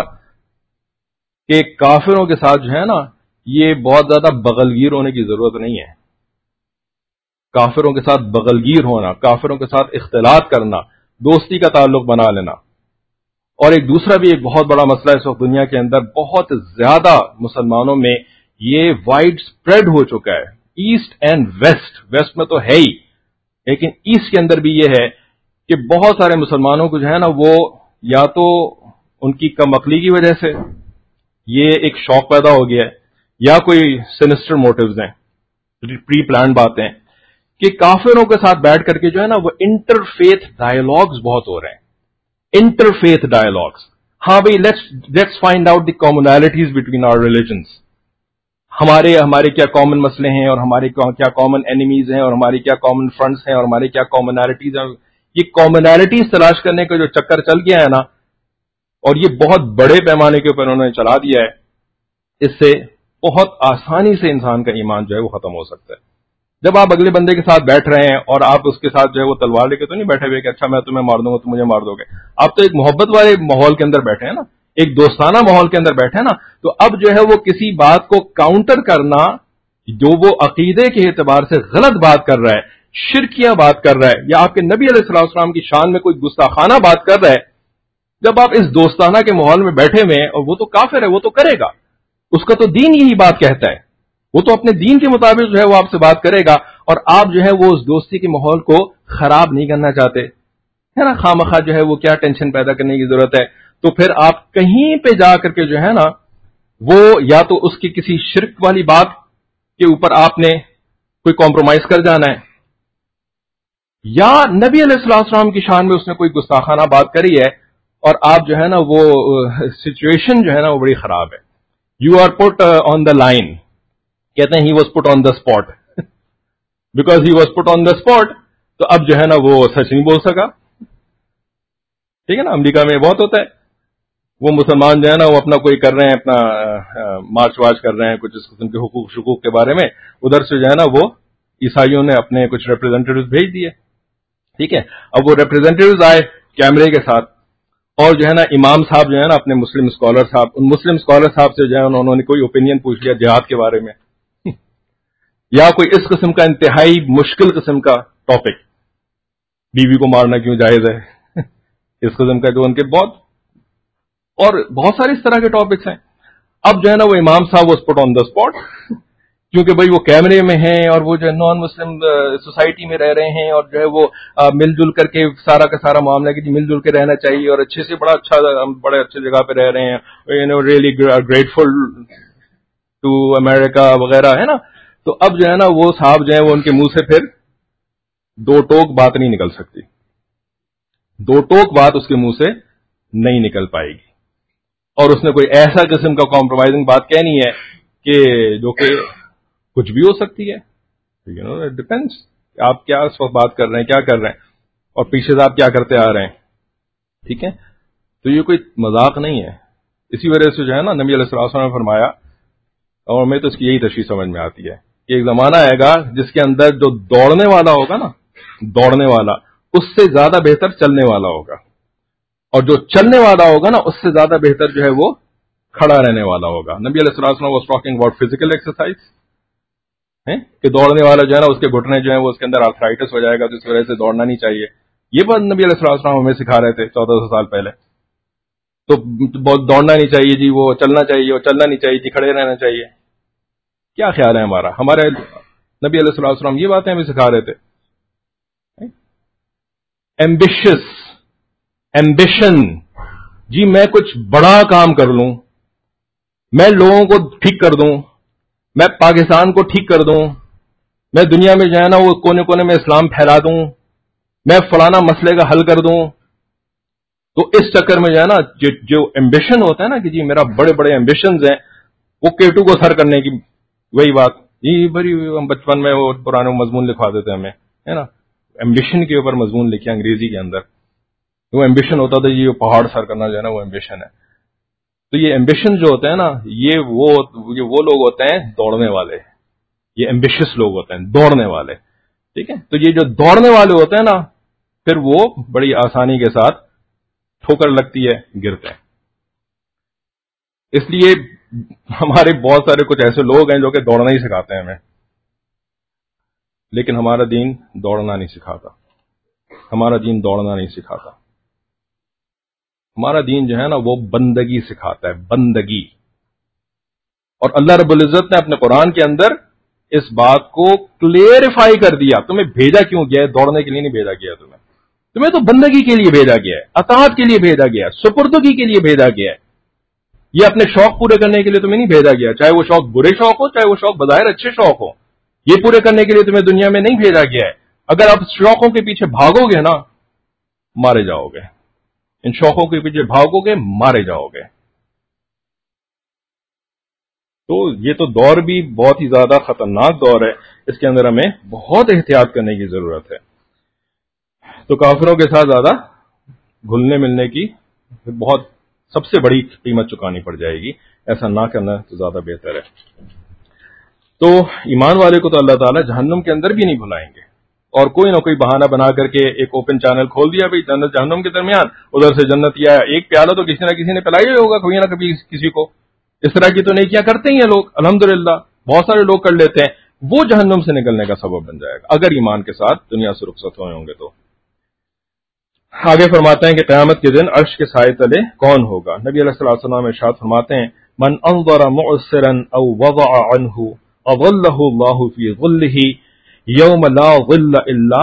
کہ کافروں کے ساتھ جو ہے نا یہ بہت زیادہ بغلگیر ہونے کی ضرورت نہیں ہے. کافروں کے ساتھ بغلگیر ہونا، کافروں کے ساتھ اختلاط کرنا، دوستی کا تعلق بنا لینا. اور ایک دوسرا بھی ایک بہت بڑا مسئلہ اس وقت دنیا کے اندر بہت زیادہ مسلمانوں میں یہ وائڈ سپریڈ ہو چکا ہے. ایسٹ اینڈ ویسٹ میں تو ہے ہی، لیکن ایسٹ کے اندر بھی یہ ہے کہ بہت سارے مسلمانوں کو جو ہے نا وہ یا تو ان کی کم عقلی کی وجہ سے یہ ایک شوق پیدا ہو گیا ہے، یا کوئی سینسٹر موٹیوز ہیں، پری پلانڈ باتیں کہ کافروں کے ساتھ بیٹھ کر کے جو ہے نا وہ انٹرفیتھ ڈائیلاگز بہت ہو رہے ہیں. انٹرفیتھ ڈائیلاگز، ہاں بھائی let's find out the commonalities between our religions. ہمارے کیا کامن مسئلے ہیں اور ہمارے کیا کامن اینیمیز ہیں اور ہماری کیا کامن فرنٹس ہیں اور ہماری کیا کامنالٹیز ہیں. یہ کامنالٹیز تلاش کرنے کا جو چکر چل گیا ہے نا، اور یہ بہت بڑے پیمانے کے اوپر انہوں نے چلا دیا ہے، اس سے بہت آسانی سے انسان کا ایمان جو ہے وہ ختم ہو سکتا ہے. جب آپ اگلے بندے کے ساتھ بیٹھ رہے ہیں اور آپ اس کے ساتھ جو ہے وہ تلوار لے کے تو نہیں بیٹھے ہوئے کہ اچھا میں تمہیں مار دوں گا تم مجھے مار دو گے. آپ تو ایک محبت والے ماحول کے اندر بیٹھے ہیں نا، ایک دوستانہ ماحول کے اندر بیٹھے ہیں نا. تو اب جو ہے وہ کسی بات کو کاؤنٹر کرنا جو وہ عقیدے کے اعتبار سے غلط بات کر رہا ہے، شرکیہ بات کر رہا ہے، یا آپ کے نبی علیہ الصلوۃ والسلام کی شان میں کوئی گستاخانہ بات کر رہا ہے، جب آپ اس دوستانہ کے ماحول میں بیٹھے ہوئے ہیں اور وہ تو کافر ہے، وہ تو کرے گا، اس کا تو دین یہی بات کہتا ہے، وہ تو اپنے دین کے مطابق جو ہے وہ آپ سے بات کرے گا، اور آپ جو ہے وہ اس دوستی کے ماحول کو خراب نہیں کرنا چاہتے ہے نا. خواہ جو ہے وہ کیا ٹینشن پیدا کرنے کی ضرورت ہے. تو پھر آپ کہیں پہ جا کر کے جو ہے نا وہ یا تو اس کی کسی شرک والی بات کے اوپر آپ نے کوئی کمپرومائز کر جانا ہے، یا نبی علیہ السلام کی شان میں اس نے کوئی گستاخانہ بات کری ہے اور آپ جو ہے نا وہ سچویشن جو ہے نا وہ بڑی خراب ہے. You are put on the line, کہتے ہیں he was put on the spot, because he was put on the spot تو اب جو ہے نا وہ سچ نہیں بول سکا. ٹھیک ہے نا، امریکہ میں بہت ہوتا ہے، وہ مسلمان جو ہے نا وہ اپنا کوئی کر رہے ہیں، اپنا مارچ واچ کر رہے ہیں کچھ اس قسم کے حقوق شقوق کے بارے میں، ادھر سے جو ہے نا وہ عیسائیوں نے اپنے کچھ ریپرزینٹیوز بھیج دیے. ٹھیک ہے، اب وہ ریپرزینٹیوز آئے کیمرے کے ساتھ اور جو ہے نا امام صاحب جو ہے نا اپنے مسلم اسکالر صاحب، ان مسلم اسکالر صاحب سے جو ہے انہوں نے کوئی اوپینین پوچھ لیا جہاد کے بارے میں یا کوئی اس قسم کا انتہائی مشکل قسم کا ٹاپک، بیوی کو مارنا کیوں جائز ہے، اس قسم کا جو ان کے بہت سارے اس طرح کے ٹاپکس ہیں. اب جو ہے نا وہ امام صاحب was put on the spot, کیونکہ بھائی وہ کیمرے میں ہیں اور وہ جو ہے نان مسلم سوسائٹی میں رہ رہے ہیں اور جو ہے وہ مل جل کر کے سارا کا سارا معاملہ کہ مل جل کے رہنا چاہیے اور اچھے سے بڑے اچھے جگہ پہ رہ رہے ہیں، ریئلی گریٹفل ٹو امریکہ وغیرہ ہے نا. تو اب جو ہے نا وہ صاحب جو ہے وہ ان کے منہ سے پھر دو ٹوک بات نہیں نکل سکتی، دو ٹوک بات اس کے منہ سے نہیں نکل پائے گی، اور اس نے کوئی ایسا قسم کا کمپرومائزنگ بات کہنی ہے کہ جو کہ کچھ بھی ہو سکتی ہے. اٹ ڈپینڈس آپ کیا اس وقت بات کر رہے ہیں، کیا کر رہے ہیں، اور پیچھے سے آپ کیا کرتے آ رہے ہیں. ٹھیک ہے، تو یہ کوئی مذاق نہیں ہے. اسی وجہ سے جو ہے نا نبی علیہ السلام نے فرمایا، اور میں تو اس کی یہی تشریح سمجھ میں آتی ہے کہ ایک زمانہ آئے گا جس کے اندر جو دوڑنے والا ہوگا نا، دوڑنے والا اس سے زیادہ بہتر چلنے والا ہوگا، اور جو چلنے والا ہوگا نا اس سے زیادہ بہتر جو ہے وہ کھڑا رہنے والا ہوگا. نبی علیہ السلام was talking about physical exercise کہ دوڑنے والا جو ہے نا اس کے گھٹنے جو ہیں وہ اس کے اندر آرتھرائٹس ہو جائے گا تو اس وجہ سے دوڑنا نہیں چاہیے. یہ بات نبی علیہ السلام ہمیں سکھا رہے تھے 1400 سال پہلے. تو بہت دوڑنا نہیں چاہیے جی، وہ چلنا چاہیے، وہ چلنا نہیں چاہیے جی، کھڑے رہنا چاہیے. کیا خیال ہے ہمارا؟ ہمارے نبی علیہ السلام یہ باتیں ہمیں سکھا رہے تھے. ایمبیشن، جی میں کچھ بڑا کام کر لوں، میں لوگوں کو ٹھیک کر دوں، میں پاکستان کو ٹھیک کر دوں، میں دنیا میں جو ہے نا وہ کونے کونے میں اسلام پھیلا دوں، میں فلانا مسئلے کا حل کر دوں. تو اس چکر میں جو ہے نا جو ایمبیشن ہوتا ہے نا کہ جی میرا بڑے بڑے ایمبیشنز ہیں، وہ کیٹو کو سر کرنے کی وہی بات جی بڑی ہم بچپن میں وہ پرانے مضمون لکھوا دیتے ہمیں، ہے نا، ایمبیشن کے اوپر مضمون لکھے انگریزی کے اندر. وہ ایمبیشن ہوتا تھا جی وہ پہاڑ سر کرنا جو ہے نا وہ ایمبیشن ہے. تو یہ ایمبیشن جو ہوتے ہیں نا یہ وہ لوگ ہوتے ہیں دوڑنے والے، یہ ایمبیشس لوگ ہوتے ہیں دوڑنے والے. ٹھیک ہے، تو یہ جو دوڑنے والے ہوتے ہیں نا پھر وہ بڑی آسانی کے ساتھ ٹھوکر لگتی ہے، گرتے ہیں. اس لیے ہمارے بہت سارے کچھ ایسے لوگ ہیں جو کہ دوڑنا ہی سکھاتے ہیں ہمیں، لیکن ہمارا دین دوڑنا نہیں سکھاتا. ہمارا دین دوڑنا نہیں سکھاتا. ہمارا دین جو ہے نا وہ بندگی سکھاتا ہے، بندگی. اور اللہ رب العزت نے اپنے قرآن کے اندر اس بات کو کلیئرفائی کر دیا. تمہیں بھیجا کیوں گیا ہے؟ دوڑنے کے لیے نہیں بھیجا گیا تمہیں تو بندگی کے لیے بھیجا گیا ہے، اطاعت کے لیے بھیجا گیا ہے، سپردگی کے لیے بھیجا گیا ہے. یہ اپنے شوق پورے کرنے کے لیے تمہیں نہیں بھیجا گیا، چاہے وہ شوق برے شوق ہو، چاہے وہ شوق بظاہر اچھے شوق ہو. یہ پورے کرنے کے لیے تمہیں دنیا میں نہیں بھیجا گیا ہے. اگر آپ شوقوں کے پیچھے بھاگو گے نا مارے جاؤ گے. ان شوقوں کے پیچھے بھاگو گے مارے جاؤ گے. تو یہ تو دور بھی بہت ہی زیادہ خطرناک دور ہے، اس کے اندر ہمیں بہت احتیاط کرنے کی ضرورت ہے. تو کافروں کے ساتھ زیادہ گھلنے ملنے کی بہت سب سے بڑی قیمت چکانی پڑ جائے گی. ایسا نہ کرنا تو زیادہ بہتر ہے. تو ایمان والے کو تو اللہ تعالیٰ جہنم کے اندر بھی نہیں بھلائیں گے، اور کوئی نہ کوئی بہانہ بنا کر کے ایک اوپن چینل کھول دیا بھائی جنت جہنم کے درمیان، ادھر سے جنت یا ایک پیالہ تو کسی نہ کسی نے پلایا ہوگا کوئی نہ کبھی کسی کو. اس طرح کی تو نیکیاں کرتے ہی ہیں لوگ، الحمدللہ بہت سارے لوگ کر لیتے ہیں. وہ جہنم سے نکلنے کا سبب بن جائے گا اگر ایمان کے ساتھ دنیا سے رخصت ہوئے ہوں گے. تو آگے فرماتے ہیں کہ قیامت کے دن عرش کے سائے تلے کون ہوگا؟ نبی علیہ الصلوۃ والسلام ارشاد فرماتے ہیں من انظر معسرا او وضع عنه اظلہ اللہ فی ظلہ یوم لا ظل الا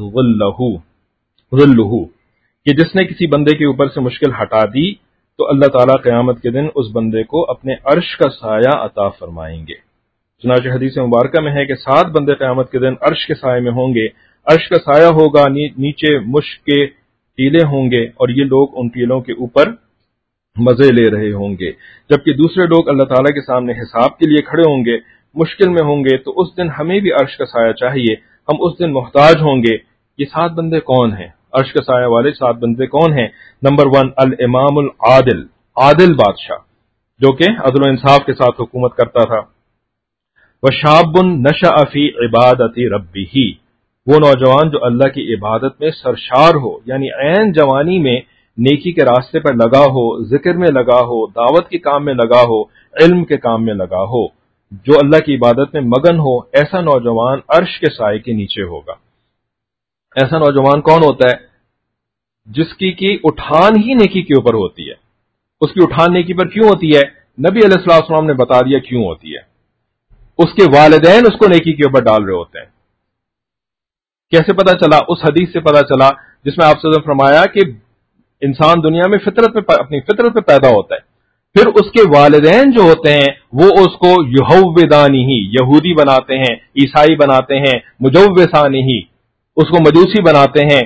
ظلہ، کہ جس نے کسی بندے کے اوپر سے مشکل ہٹا دی تو اللہ تعالیٰ قیامت کے دن اس بندے کو اپنے عرش کا سایہ عطا فرمائیں گے. چنانچہ حدیث مبارکہ میں ہے کہ 7 بندے قیامت کے دن عرش کے سائے میں ہوں گے. عرش کا سایہ ہوگا، نیچے مشک کے ٹیلے ہوں گے اور یہ لوگ ان ٹیلوں کے اوپر مزے لے رہے ہوں گے، جبکہ دوسرے لوگ اللہ تعالیٰ کے سامنے حساب کے لیے کھڑے ہوں گے، مشکل میں ہوں گے. تو اس دن ہمیں بھی عرش کا سایہ چاہیے، ہم اس دن محتاج ہوں گے. یہ 7 بندے کون ہیں؟ عرش کا سایہ والے 7 بندے کون ہیں؟ نمبر 1 الامام العادل، عادل بادشاہ جو کہ عدل و انصاف کے ساتھ حکومت کرتا تھا. وشاب نشأ فی عبادت ربہ، وہ نوجوان جو اللہ کی عبادت میں سرشار ہو، یعنی عین جوانی میں نیکی کے راستے پر لگا ہو، ذکر میں لگا ہو، دعوت کے کام میں لگا ہو، علم کے کام میں لگا ہو، جو اللہ کی عبادت میں مگن ہو، ایسا نوجوان عرش کے سائے کے نیچے ہوگا. ایسا نوجوان کون ہوتا ہے؟ جس کی اٹھان ہی نیکی کے اوپر ہوتی ہے. اس کی اٹھان نیکی پر کیوں ہوتی ہے؟ نبی علیہ الصلوۃ والسلام نے بتا دیا کیوں ہوتی ہے. اس کے والدین اس کو نیکی کے اوپر ڈال رہے ہوتے ہیں. کیسے پتا چلا؟ اس حدیث سے پتا چلا جس میں آپ سے فرمایا کہ انسان دنیا میں اپنی فطرت پہ پیدا ہوتا ہے، پھر اس کے والدین جو ہوتے ہیں وہ اس کو یہودانی ہی یہودی بناتے ہیں، عیسائی بناتے ہیں، مجوسانی ہی اس کو مجوسی بناتے ہیں.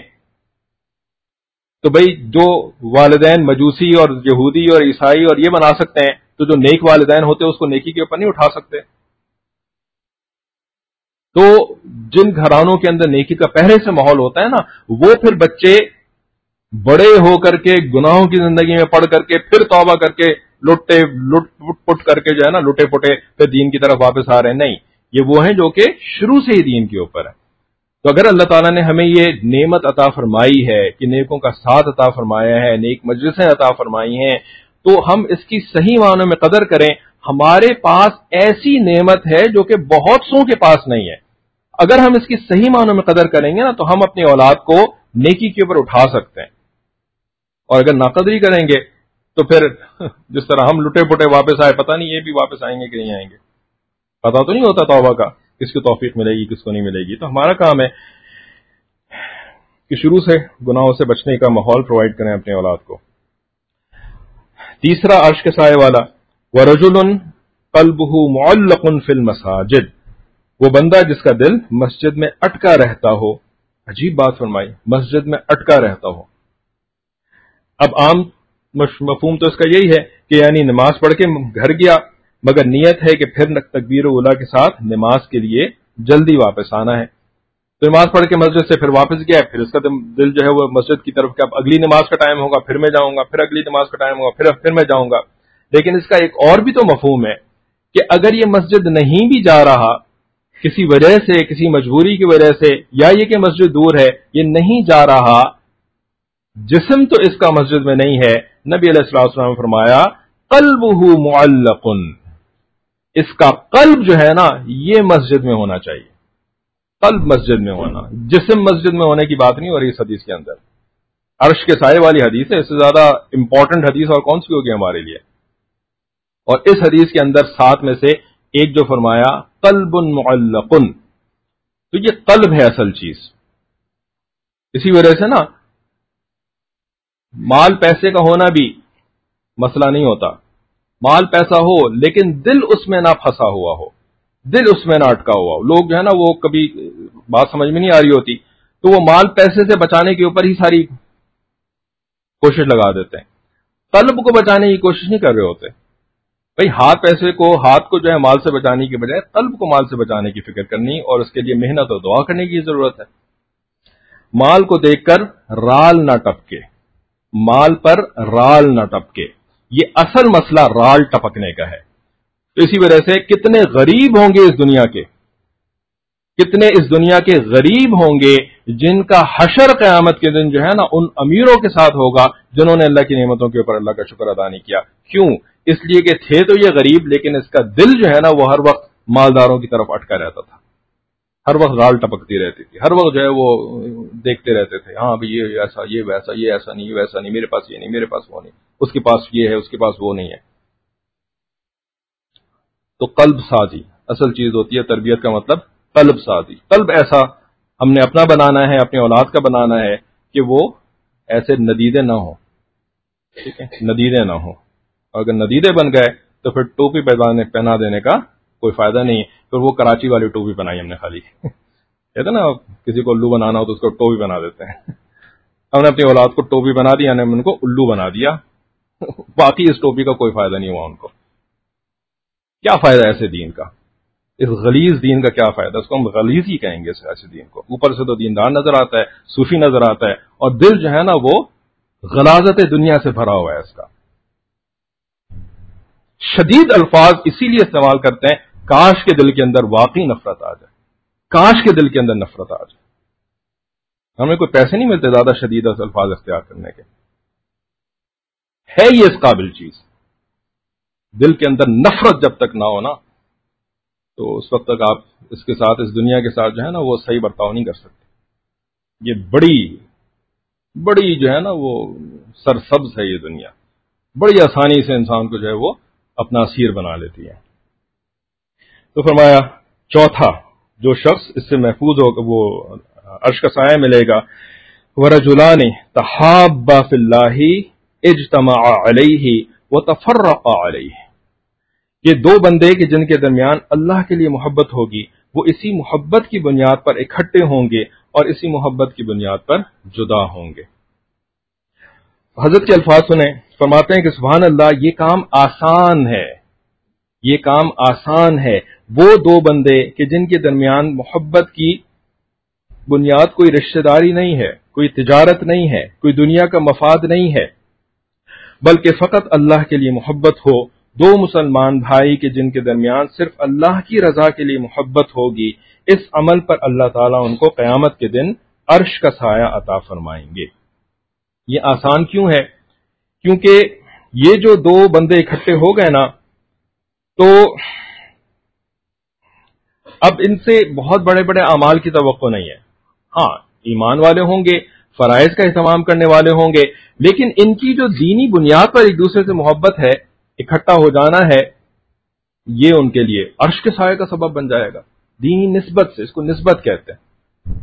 تو بھئی جو والدین مجوسی اور یہودی اور عیسائی اور یہ بنا سکتے ہیں تو جو نیک والدین ہوتے ہیں اس کو نیکی کے اوپر نہیں اٹھا سکتے. تو جن گھرانوں کے اندر نیکی کا پہلے سے ماحول ہوتا ہے نا، وہ پھر بچے بڑے ہو کر کے گناہوں کی زندگی میں پڑ کر کے پھر توبہ کر کے لٹ پٹ کر کے جو ہے نا لٹے پٹے پھر دین کی طرف واپس آ رہے ہیں. نہیں، یہ وہ ہیں جو کہ شروع سے ہی دین کے اوپر ہے. تو اگر اللہ تعالیٰ نے ہمیں یہ نعمت عطا فرمائی ہے کہ نیکوں کا ساتھ عطا فرمایا ہے، نیک مجلسیں عطا فرمائی ہیں، تو ہم اس کی صحیح معنوں میں قدر کریں. ہمارے پاس ایسی نعمت ہے جو کہ بہت سوں کے پاس نہیں ہے. اگر ہم اس کی صحیح معنوں میں قدر کریں گے نا تو ہم اپنی اولاد کو نیکی کے اوپر اٹھا سکتے ہیں. اور اگر ناقدری کریں گے تو پھر جس طرح ہم لٹے پٹے واپس آئے، پتہ نہیں یہ بھی واپس آئیں گے کہ نہیں آئیں گے، پتہ تو نہیں ہوتا توبہ کا کس کو توفیق ملے گی کس کو نہیں ملے گی. تو ہمارا کام ہے کہ شروع سے گناہوں سے بچنے کا ماحول پرووائڈ کریں اپنے اولاد کو. تیسرا عرش کے سائے والا، وَرَجُلٌ قَلْبُهُ مُعَلَّقٌ فِي الْمَسَاجِدِ، وہ بندہ جس کا دل مسجد میں اٹکا رہتا ہو. عجیب بات فرمائی، مسجد میں اٹکا رہتا ہو. اب عام مفہوم تو اس کا یہی ہے کہ یعنی نماز پڑھ کے گھر گیا مگر نیت ہے کہ پھر تکبیر اولیٰ کے ساتھ نماز کے لیے جلدی واپس آنا ہے. تو نماز پڑھ کے مسجد سے پھر واپس گیا، پھر اس کا دل جو ہے وہ مسجد کی طرف کہ اب اگلی نماز کا ٹائم ہوگا پھر میں جاؤں گا، پھر اگلی نماز کا ٹائم ہوگا پھر میں جاؤں گا. لیکن اس کا ایک اور بھی تو مفہوم ہے کہ اگر یہ مسجد نہیں بھی جا رہا کسی وجہ سے، کسی مجبوری کی وجہ سے، یا یہ کہ مسجد دور ہے، یہ نہیں جا رہا، جسم تو اس کا مسجد میں نہیں ہے، نبی علیہ الصلوۃ والسلام نے فرمایا قلبہ معلق، اس کا قلب جو ہے نا یہ مسجد میں ہونا چاہیے. قلب مسجد میں ہونا، جسم مسجد میں ہونے کی بات نہیں ہو رہی اس حدیث کے اندر. عرش کے سائے والی حدیث ہے، اس سے زیادہ امپورٹنٹ حدیث اور کون سی ہوگی ہمارے لیے. اور اس حدیث کے اندر 7 میں سے ایک جو فرمایا قلب معلق، تو یہ قلب ہے اصل چیز. اسی وجہ سے نا مال پیسے کا ہونا بھی مسئلہ نہیں ہوتا. مال پیسہ ہو لیکن دل اس میں نہ پھنسا ہوا ہو، دل اس میں نہ اٹکا ہوا ہو. لوگ جو ہے نا وہ کبھی بات سمجھ میں نہیں آ رہی ہوتی تو وہ مال پیسے سے بچانے کے اوپر ہی ساری کوشش لگا دیتے ہیں، قلب کو بچانے کی کوشش نہیں کر رہے ہوتے. بھئی ہاتھ کو جو ہے مال سے بچانے کی بجائے قلب کو مال سے بچانے کی فکر کرنی اور اس کے لیے محنت اور دعا کرنے کی ضرورت ہے. مال کو دیکھ کر رال نہ ٹپکے، مال پر رال نہ ٹپکے، یہ اصل مسئلہ رال ٹپکنے کا ہے. تو اسی وجہ سے کتنے غریب ہوں گے اس دنیا کے، کتنے اس دنیا کے غریب ہوں گے جن کا حشر قیامت کے دن جو ہے نا ان امیروں کے ساتھ ہوگا جنہوں نے اللہ کی نعمتوں کے اوپر اللہ کا شکر ادا نہیں کیا. کیوں؟ اس لیے کہ تھے تو یہ غریب لیکن اس کا دل جو ہے نا وہ ہر وقت مالداروں کی طرف اٹکا رہتا تھا، ہر وقت رال ٹپکتی رہتی تھی، ہر وقت جو ہے وہ دیکھتے رہتے تھے ہاں بھئی یہ ایسا، یہ ویسا، یہ ایسا نہیں، ویسا نہیں، میرے پاس یہ نہیں، میرے پاس وہ نہیں، اس کے پاس یہ ہے، اس کے پاس وہ نہیں ہے. تو قلب سازی اصل چیز ہوتی ہے. تربیت کا مطلب قلب سازی. قلب ایسا ہم نے اپنا بنانا ہے، اپنے اولاد کا بنانا ہے کہ وہ ایسے ندیدے نہ ہوں. ٹھیک ہے، ندیدے نہ ہوں. اور اگر ندیدے بن گئے تو پھر ٹوپی پہنا دینے کا کوئی فائدہ نہیں. پھر وہ کراچی والی ٹوپی بنائی ہم نے خالی. کہتے نا کسی کو الو بنانا ہو تو اس کو ٹوپی بنا دیتے ہیں. ہم نے اپنی اولاد کو ٹوپی بنا دی، ہم نے ان کو الو بنا دیا. باقی اس ٹوپی کا کوئی فائدہ نہیں ہوا ان کو. کیا فائدہ ایسے دین کا؟ اس غلیظ دین کا کیا فائدہ؟ اس کو ہم غلیظ ہی کہیں گے ایسے دین کو. اوپر سے تو دیندار نظر آتا ہے، صوفی نظر آتا ہے، اور دل جو ہے نا وہ غلاظت دنیا سے بھرا ہوا ہے. اس کا شدید الفاظ اسی لیے استعمال کرتے ہیں کاش کے دل کے اندر واقعی نفرت آ جائے، کاش کے دل کے اندر نفرت آ جائے. ہمیں کوئی پیسے نہیں ملتے زیادہ شدید الفاظ اختیار کرنے کے. ہے یہ اس قابل چیز. دل کے اندر نفرت جب تک نہ ہونا تو اس وقت تک آپ اس کے ساتھ، اس دنیا کے ساتھ جو ہے نا وہ صحیح برتاؤ نہیں کر سکتے. یہ بڑی جو ہے نا وہ سرسبز ہے یہ دنیا، بڑی آسانی سے انسان کو جو ہے وہ اپنا اسیر بنا لیتی ہے. تو فرمایا چوتھا جو شخص اس سے محفوظ ہوگا وہ عرش کا سایہ ملے گا. ورجلان تحابا فی اللہ اجتمعا علیہ وتفرقا علیہ، یہ دو بندے کہ جن کے درمیان اللہ کے لیے محبت ہوگی، وہ اسی محبت کی بنیاد پر اکٹھے ہوں گے اور اسی محبت کی بنیاد پر جدا ہوں گے. حضرت کے الفاظ سنیں، فرماتے ہیں کہ سبحان اللہ، یہ کام آسان ہے، یہ کام آسان ہے. وہ دو بندے کہ جن کے درمیان محبت کی بنیاد کوئی رشتہ داری نہیں ہے، کوئی تجارت نہیں ہے، کوئی دنیا کا مفاد نہیں ہے، بلکہ فقط اللہ کے لیے محبت ہو. دو مسلمان بھائی کے جن کے درمیان صرف اللہ کی رضا کے لیے محبت ہوگی، اس عمل پر اللہ تعالیٰ ان کو قیامت کے دن عرش کا سایہ عطا فرمائیں گے. یہ آسان کیوں ہے؟ کیونکہ یہ جو دو بندے اکٹھے ہو گئے نا، تو اب ان سے بہت بڑے بڑے اعمال کی توقع نہیں ہے. ہاں ایمان والے ہوں گے، فرائض کا اہتمام کرنے والے ہوں گے، لیکن ان کی جو دینی بنیاد پر ایک دوسرے سے محبت ہے، اکٹھا ہو جانا ہے، یہ ان کے لیے عرش کے سائے کا سبب بن جائے گا. دینی نسبت سے، اس کو نسبت کہتے ہیں.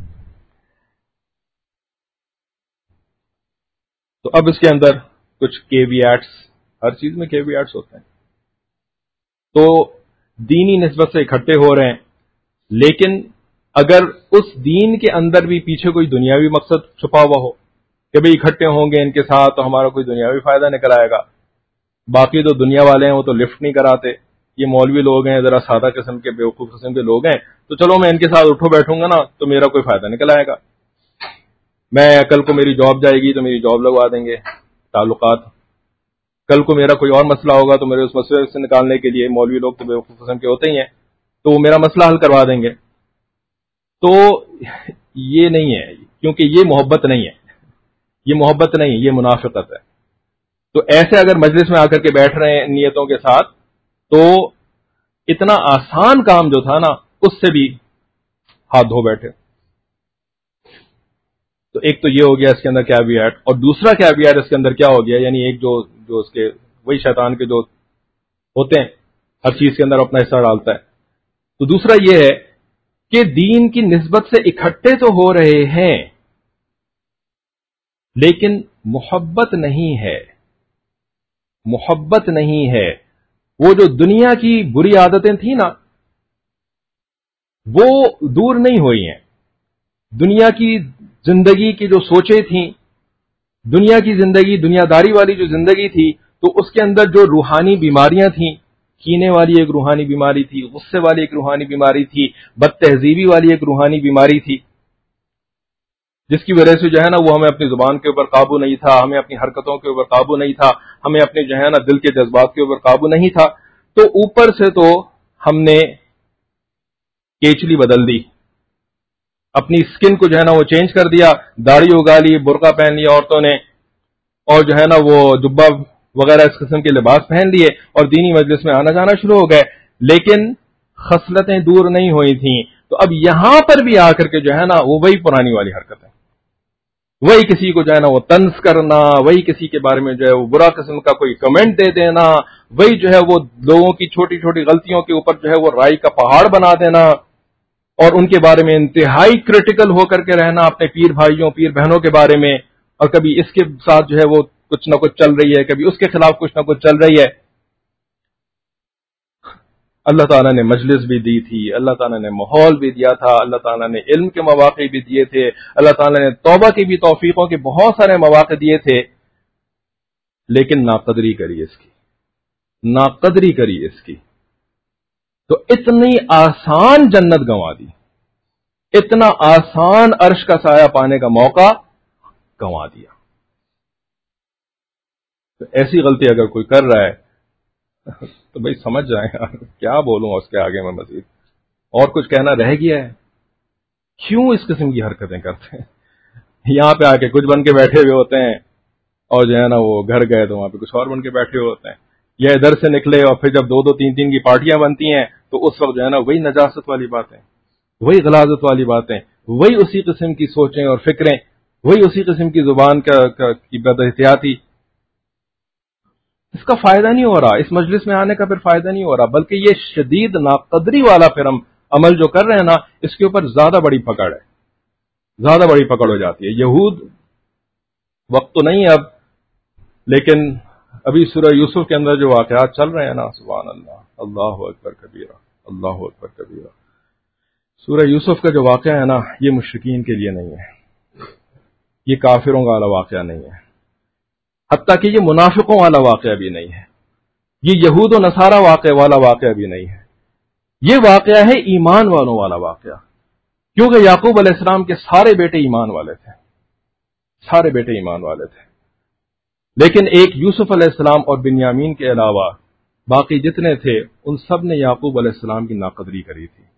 تو اب اس کے اندر کچھ کیویٹس، ہر چیز میں کیویٹس ہوتے ہیں. تو دینی نسبت سے اکٹھے ہو رہے ہیں، لیکن اگر اس دین کے اندر بھی پیچھے کوئی دنیاوی مقصد چھپا ہوا ہو کہ بھئی اکٹھے ہوں گے ان کے ساتھ تو ہمارا کوئی دنیاوی فائدہ نکل آئے گا، باقی جو دنیا والے ہیں وہ تو لفٹ نہیں کراتے، یہ مولوی لوگ ہیں، ذرا سادہ قسم کے بیوقوف قسم کے لوگ ہیں، تو چلو میں ان کے ساتھ اٹھو بیٹھوں گا نا تو میرا کوئی فائدہ نکل آئے گا، میں کل کو میری جاب جائے گی تو میری جاب لگوا دیں گے، تعلقات، کل کو میرا کوئی اور مسئلہ ہوگا تو میرے اس مسئلے سے نکالنے کے لیے مولوی لوگ تو بیوقوف قسم کے ہوتے ہی ہیں، تو وہ میرا مسئلہ حل کروا دیں گے. تو یہ نہیں ہے، کیونکہ یہ محبت نہیں ہے، یہ محبت نہیں ہے، یہ منافقت ہے. تو ایسے اگر مجلس میں آ کر کے بیٹھ رہے ہیں نیتوں کے ساتھ، تو اتنا آسان کام جو تھا نا اس سے بھی ہاتھ دھو بیٹھے. تو ایک تو یہ ہو گیا اس کے اندر کیویٹ، اور دوسرا کیویٹ اس کے اندر کیا ہو گیا، یعنی ایک جو اس کے وہی شیطان کے جو ہوتے ہیں ہر چیز کے اندر اپنا حصہ ڈالتا ہے. تو دوسرا یہ ہے کہ دین کی نسبت سے اکٹھے تو ہو رہے ہیں لیکن محبت نہیں ہے، محبت نہیں ہے. وہ جو دنیا کی بری عادتیں تھیں نا وہ دور نہیں ہوئی ہیں. دنیا کی زندگی کی جو سوچیں تھیں، دنیا کی زندگی، دنیا داری والی جو زندگی تھی، تو اس کے اندر جو روحانی بیماریاں تھیں، کینے والی ایک روحانی بیماری تھی، غصے والی ایک روحانی بیماری تھی، بد تہذیبی والی ایک روحانی بیماری تھی، جس کی وجہ سے جو ہے نا وہ ہمیں اپنی زبان کے اوپر قابو نہیں تھا، ہمیں اپنی حرکتوں کے اوپر قابو نہیں تھا، ہمیں اپنے جو ہے نا دل کے جذبات کے اوپر قابو نہیں تھا. تو اوپر سے تو ہم نے کیچلی بدل دی، اپنی سکن کو جو ہے نا وہ چینج کر دیا، داڑھی اگا لی، برقع پہن لیا عورتوں نے، اور جو ہے نا وہ جبہ وغیرہ اس قسم کے لباس پہن لیے اور دینی مجلس میں آنا جانا شروع ہو گئے، لیکن خصلتیں دور نہیں ہوئی تھیں. تو اب یہاں پر بھی آ کر کے جو ہے نا وہ وہی پرانی والی حرکت ہے، وہی کسی کو جو ہے نا وہ طنز کرنا، وہی کسی کے بارے میں جو ہے وہ برا قسم کا کوئی کمنٹ دے دینا، وہی جو ہے وہ لوگوں کی چھوٹی چھوٹی غلطیوں کے اوپر جو ہے وہ رائی کا پہاڑ بنا دینا، اور ان کے بارے میں انتہائی کریٹیکل ہو کر کے رہنا اپنے پیر بھائیوں پیر بہنوں کے بارے میں، اور کبھی اس کے ساتھ جو ہے وہ کچھ نہ کچھ چل رہی ہے، کبھی اس کے خلاف کچھ نہ کچھ چل رہی ہے. اللہ تعالیٰ نے مجلس بھی دی تھی، اللہ تعالیٰ نے ماحول بھی دیا تھا، اللہ تعالیٰ نے علم کے مواقع بھی دیے تھے، اللہ تعالیٰ نے توبہ کی بھی توفیقوں کے بہت سارے مواقع دیے تھے، لیکن ناقدری کری اس کی، ناقدری کری اس کی. تو اتنی آسان جنت گنوا دی، اتنا آسان عرش کا سایہ پانے کا موقع گنوا دیا. تو ایسی غلطی اگر کوئی کر رہا ہے تو بھائی سمجھ جائیں یار، کیا بولوں اس کے آگے میں مزید، اور کچھ کہنا رہ گیا ہے؟ کیوں اس قسم کی حرکتیں کرتے ہیں؟ یہاں پہ آ کے کچھ بن کے بیٹھے ہوئے ہوتے ہیں، اور جو ہے نا وہ گھر گئے تو وہاں پہ کچھ اور بن کے بیٹھے ہوئے ہوتے ہیں، یا ادھر سے نکلے اور پھر جب دو دو تین تین کی پارٹیاں بنتی ہیں تو اس وقت جو ہے نا وہی نجاست والی باتیں، وہی غلاظت والی باتیں، وہی اسی قسم کی سوچیں اور فکریں، وہی اسی قسم کی زبان کی بد احتیاطی. اس کا فائدہ نہیں ہو رہا، اس مجلس میں آنے کا پھر فائدہ نہیں ہو رہا، بلکہ یہ شدید ناقدری والا پھر ہم عمل جو کر رہے ہیں نا اس کے اوپر زیادہ بڑی پکڑ ہے، زیادہ بڑی پکڑ ہو جاتی ہے. یہود وقت تو نہیں اب، لیکن ابھی سورہ یوسف کے اندر جو واقعات چل رہے ہیں نا، سبحان اللہ، اللہ اکبر کبیرہ، اللہ اکبر کبیرہ. سورہ یوسف کا جو واقعہ ہے نا یہ مشرکین کے لیے نہیں ہے، یہ کافروں والا واقعہ نہیں ہے، حتیٰ کہ یہ منافقوں والا واقعہ بھی نہیں ہے، یہ یہود و نصارہ والا واقعہ بھی نہیں ہے، یہ واقعہ ہے ایمان والوں والا واقعہ. کیونکہ یعقوب علیہ السلام کے سارے بیٹے ایمان والے تھے، سارے بیٹے ایمان والے تھے، لیکن ایک یوسف علیہ السلام اور بنیامین کے علاوہ باقی جتنے تھے ان سب نے یعقوب علیہ السلام کی ناقدری کری تھی.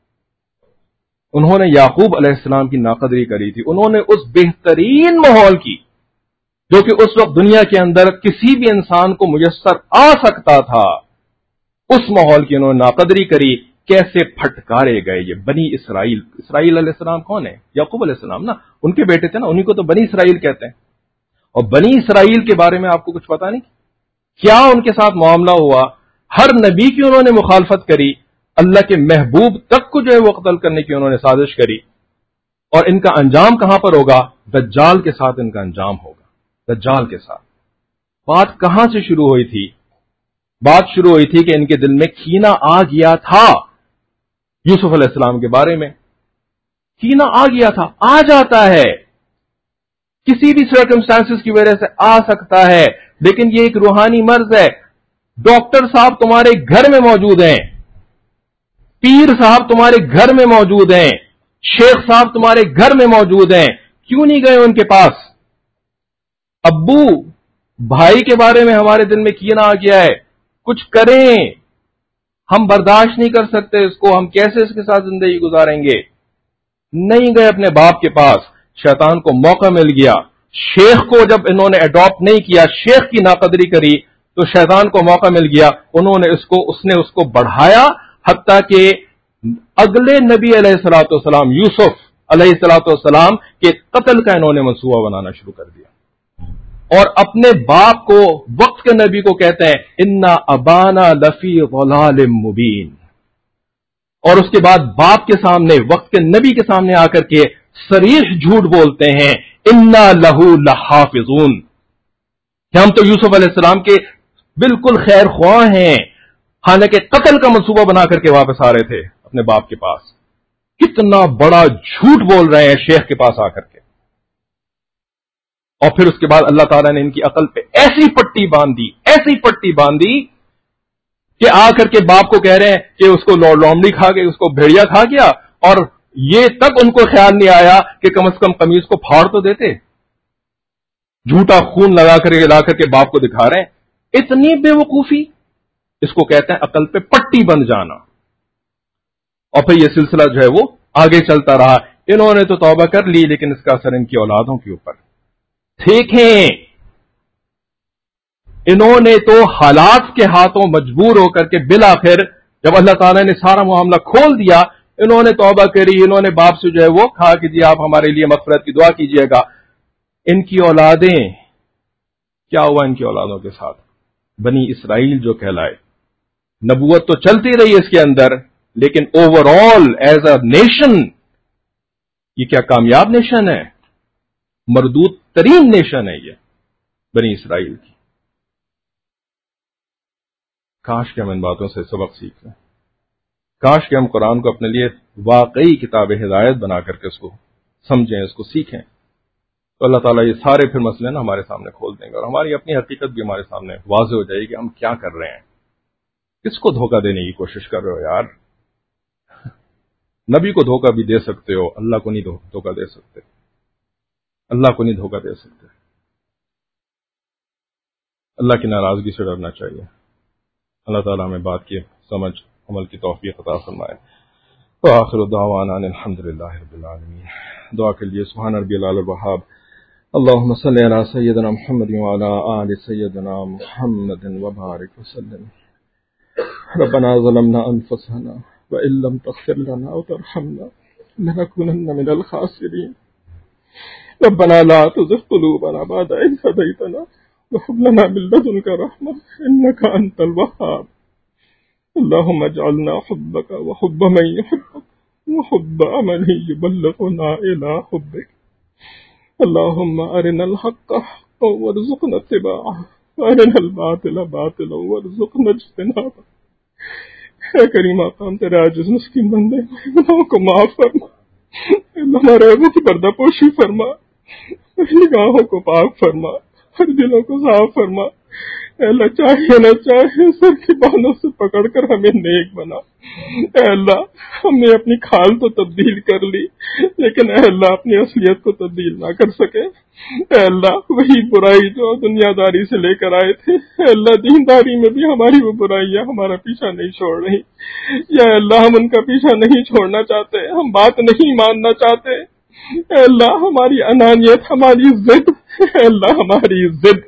انہوں نے یعقوب علیہ السلام کی ناقدری کری تھی، انہوں نے اس بہترین ماحول کی، جو کہ اس وقت دنیا کے اندر کسی بھی انسان کو میسر آ سکتا تھا، اس ماحول کی انہوں نے ناقدری کری. کیسے پھٹکارے گئے یہ بنی اسرائیل. اسرائیل علیہ السلام کون ہے؟ یعقوب علیہ السلام نا، ان کے بیٹے تھے نا، انہیں کو تو بنی اسرائیل کہتے ہیں. اور بنی اسرائیل کے بارے میں آپ کو کچھ پتا نہیں کیا ان کے ساتھ معاملہ ہوا. ہر نبی کی انہوں نے مخالفت کری، اللہ کے محبوب تک کو جو ہے وہ قتل کرنے کی انہوں نے سازش کری. اور ان کا انجام کہاں پر ہوگا؟ دجال کے ساتھ ان کا انجام ہوگا. دجال کے ساتھ. بات کہاں سے شروع ہوئی تھی؟ بات شروع ہوئی تھی کہ ان کے دل میں کینہ آ گیا تھا یوسف علیہ السلام کے بارے میں. کینہ آ گیا تھا، آ جاتا ہے، کسی بھی سرکمسٹانسز کی وجہ سے آ سکتا ہے، لیکن یہ ایک روحانی مرض ہے. ڈاکٹر صاحب تمہارے گھر میں موجود ہیں، پیر صاحب تمہارے گھر میں موجود ہیں، شیخ صاحب تمہارے گھر میں موجود ہیں، کیوں نہیں گئے ان کے پاس؟ ابو بھائی کے بارے میں ہمارے دل میں کینہ آ گیا ہے، کچھ کریں، ہم برداشت نہیں کر سکتے اس کو، ہم کیسے اس کے ساتھ زندگی گزاریں گے؟ نہیں گئے اپنے باپ کے پاس. شیطان کو موقع مل گیا. شیخ کو جب انہوں نے اڈاپٹ نہیں کیا، شیخ کی ناقدری کری، تو شیطان کو موقع مل گیا. انہوں نے اس نے اس کو بڑھایا، حتیٰ کہ اگلے نبی علیہ الصلوۃ والسلام یوسف علیہ الصلوۃ والسلام کے قتل کا انہوں نے منصوبہ بنانا شروع کر دیا. اور اپنے باپ کو، وقت کے نبی کو کہتے ہیں انا ابانا لفی ضلال مبین. اور اس کے بعد باپ کے سامنے، وقت کے نبی کے سامنے آ کر کے صریح جھوٹ بولتے ہیں انا لہو لحافظون، کہ ہم تو یوسف علیہ السلام کے بالکل خیر خواہ ہیں، حالانکہ قتل کا منصوبہ بنا کر کے واپس آ رہے تھے اپنے باپ کے پاس. کتنا بڑا جھوٹ بول رہے ہیں شیخ کے پاس آ کر کے. اور پھر اس کے بعد اللہ تعالیٰ نے ان کی عقل پہ ایسی پٹی باندھی کہ آ کر کے باپ کو کہہ رہے ہیں کہ اس کو لومڑی کھا گئی، اس کو بھیڑیا کھا گیا، اور یہ تک ان کو خیال نہیں آیا کہ کم از کم قمیص کو پھاڑ تو دیتے. جھوٹا خون لگا کر کے لا کر کے باپ کو دکھا رہے ہیں. اتنی بے وقوفی، اس کو کہتے ہیں عقل پہ پٹی بند جانا. اور پھر یہ سلسلہ جو ہے وہ آگے چلتا رہا. انہوں نے تو توبہ کر لی، لیکن اس کا اثر ان کی اولادوں کے اوپر. دیکھیں، انہوں نے تو حالات کے ہاتھوں مجبور ہو کر کے بالآخر جب اللہ تعالیٰ نے سارا معاملہ کھول دیا، انہوں نے توبہ کری، انہوں نے باپ سے جو ہے وہ کہا کہ جی آپ ہمارے لیے مغفرت کی دعا کیجئے گا. ان کی اولادیں، کیا ہوا ان کی اولادوں کے ساتھ؟ بنی اسرائیل جو کہلائے، نبوت تو چلتی رہی اس کے اندر، لیکن overall as a nation یہ کیا کامیاب نیشن ہے؟ مردود ترین نیشن ہے یہ بنی اسرائیل کی. کاش کہ ہم ان باتوں سے سبق سیکھ لیں، کاش کہ ہم قرآن کو اپنے لیے واقعی کتاب ہدایت بنا کر کے اس کو سمجھیں، اس کو سیکھیں. تو اللہ تعالیٰ یہ سارے پھر مسئلے نا ہمارے سامنے کھول دیں گے، اور ہماری اپنی حقیقت بھی ہمارے سامنے واضح ہو جائے گی. ہم کیا کر رہے ہیں، کس کو دھوکہ دینے کی کوشش کر رہے ہو یار؟ نبی کو دھوکہ بھی دے سکتے ہو، اللہ کو نہیں دھوکہ دے سکتے. اللہ کو نہیں دھوکہ دے سکتے. اللہ کی ناراضگی سے ڈرنا چاہیے. اللہ تعالیٰ ہمیں بات کی سمجھ عمل کی توفیق عطا فرمائے. وآخر دعوانا ان الحمدللہ رب العالمین. دعا کے لیے سبحان ربی العلی الوہاب. اللهم صل على سيدنا محمد وعلى آل سيدنا محمد وبارك وسلم. ربنا ظلمنا أنفسنا وإن لم تغفر لنا وترحمنا لنكونن من الخاسرين. ربنا لا تزغ قلوبنا بعد إذ هديتنا وهب لنا من لدنك رحمة إنك أنت الوهاب. اللهم اجعلنا حبك وحب من يحبك وحب من يبلغنا إلى حبك. اللهم أرنا الحق حقا وارزقنا اتباعه وأرنا الباطل باطلا وارزقنا اجتنابه. اے کریم آقا، تیرے عاجز مسکین بندے گناہوں کو معاف فرما، ہمارے عیبوں کی پردہ پوشی فرما، نگاہوں کو پاک فرما، ہر دلوں کو صاف فرما. اے اللہ، چاہیے نہ چاہے سر کے بالوں سے پکڑ کر ہمیں نیک بنا. اے اللہ، ہم نے اپنی کھال تو تبدیل کر لی، لیکن اے اللہ اپنی اصلیت کو تبدیل نہ کر سکے. اے اللہ، وہی برائی جو دنیا داری سے لے کر آئے تھے، اے اللہ دینداری میں بھی ہماری وہ برائیاں ہمارا پیچھا نہیں چھوڑ رہی. یا اللہ، ہم ان کا پیچھا نہیں چھوڑنا چاہتے، ہم بات نہیں ماننا چاہتے. اے اللہ ہماری انانیت، ہماری ضد، اے اللہ ہماری ضد،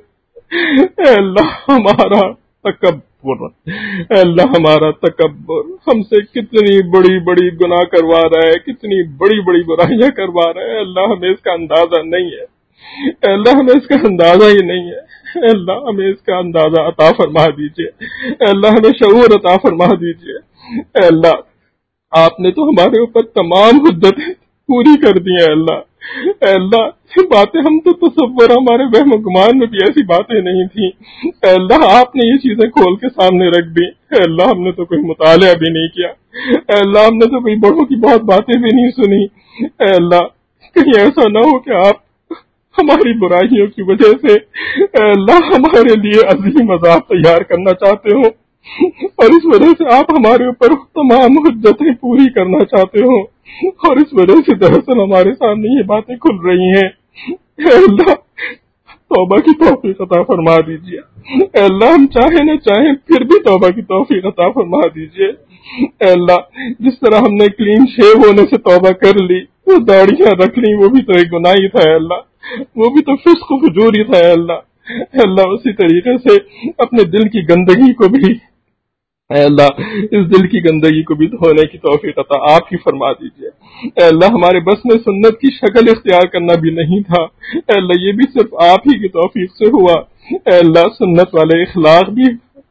اے اللہ ہمارا تکبر، اے اللہ ہمارا تکبر ہم سے کتنی بڑی بڑی گناہ کروا رہا ہے، کتنی بڑی بڑی برائیاں کروا رہا ہے، اے اللہ ہمیں اس کا اندازہ نہیں ہے، اے اللہ ہمیں اس کا اندازہ ہی نہیں ہے، اے اللہ ہمیں اس کا اندازہ عطا فرما دیجئے، اے اللہ ہمیں شعور عطا فرما دیجئے، اے اللہ آپ نے تو ہمارے اوپر تمام حجتیں پوری کر دی ہیں، اللہ اے اللہ یہ باتیں ہم تو تصور، ہمارے وہم و گمان میں بھی ایسی باتیں نہیں تھیں، اے اللہ آپ نے یہ چیزیں کھول کے سامنے رکھ دی، اے اللہ ہم نے تو کوئی مطالعہ بھی نہیں کیا، اے اللہ ہم نے تو کوئی بڑوں کی بہت باتیں بھی نہیں سنی، اے اللہ کہیں ایسا نہ ہو کہ آپ ہماری برائیوں کی وجہ سے اے اللہ ہمارے لیے عظیم عذاب تیار کرنا چاہتے ہو، اور اس وجہ سے آپ ہمارے اوپر تمام حجتیں پوری کرنا چاہتے ہو، اور اس وجہ سے دراصل ہمارے سامنے یہ باتیں کھل رہی ہیں، اے اللہ توبہ کی توفیق عطا فرما دیجیے، اے اللہ ہم چاہیں نہ چاہیں پھر بھی توبہ کی توفیق عطا فرما دیجیے، اے اللہ جس طرح ہم نے کلین شیو ہونے سے توبہ کر لی، وہ داڑیاں رکھ لی، وہ بھی تو ایک گناہ ہی تھا، اے اللہ وہ بھی تو فسق و فجور ہی تھا، اے اللہ اسی طریقے سے اپنے دل کی گندگی کو بھی اے اللہ اس دل کی گندگی کو بھی دھونے کی توفیق عطا آپ ہی فرما دیجیے، اے اللہ ہمارے بس میں سنت کی شکل اختیار کرنا بھی نہیں تھا، اے اللہ یہ بھی صرف آپ ہی کی توفیق سے ہوا، اے اللہ سنت والے اخلاق بھی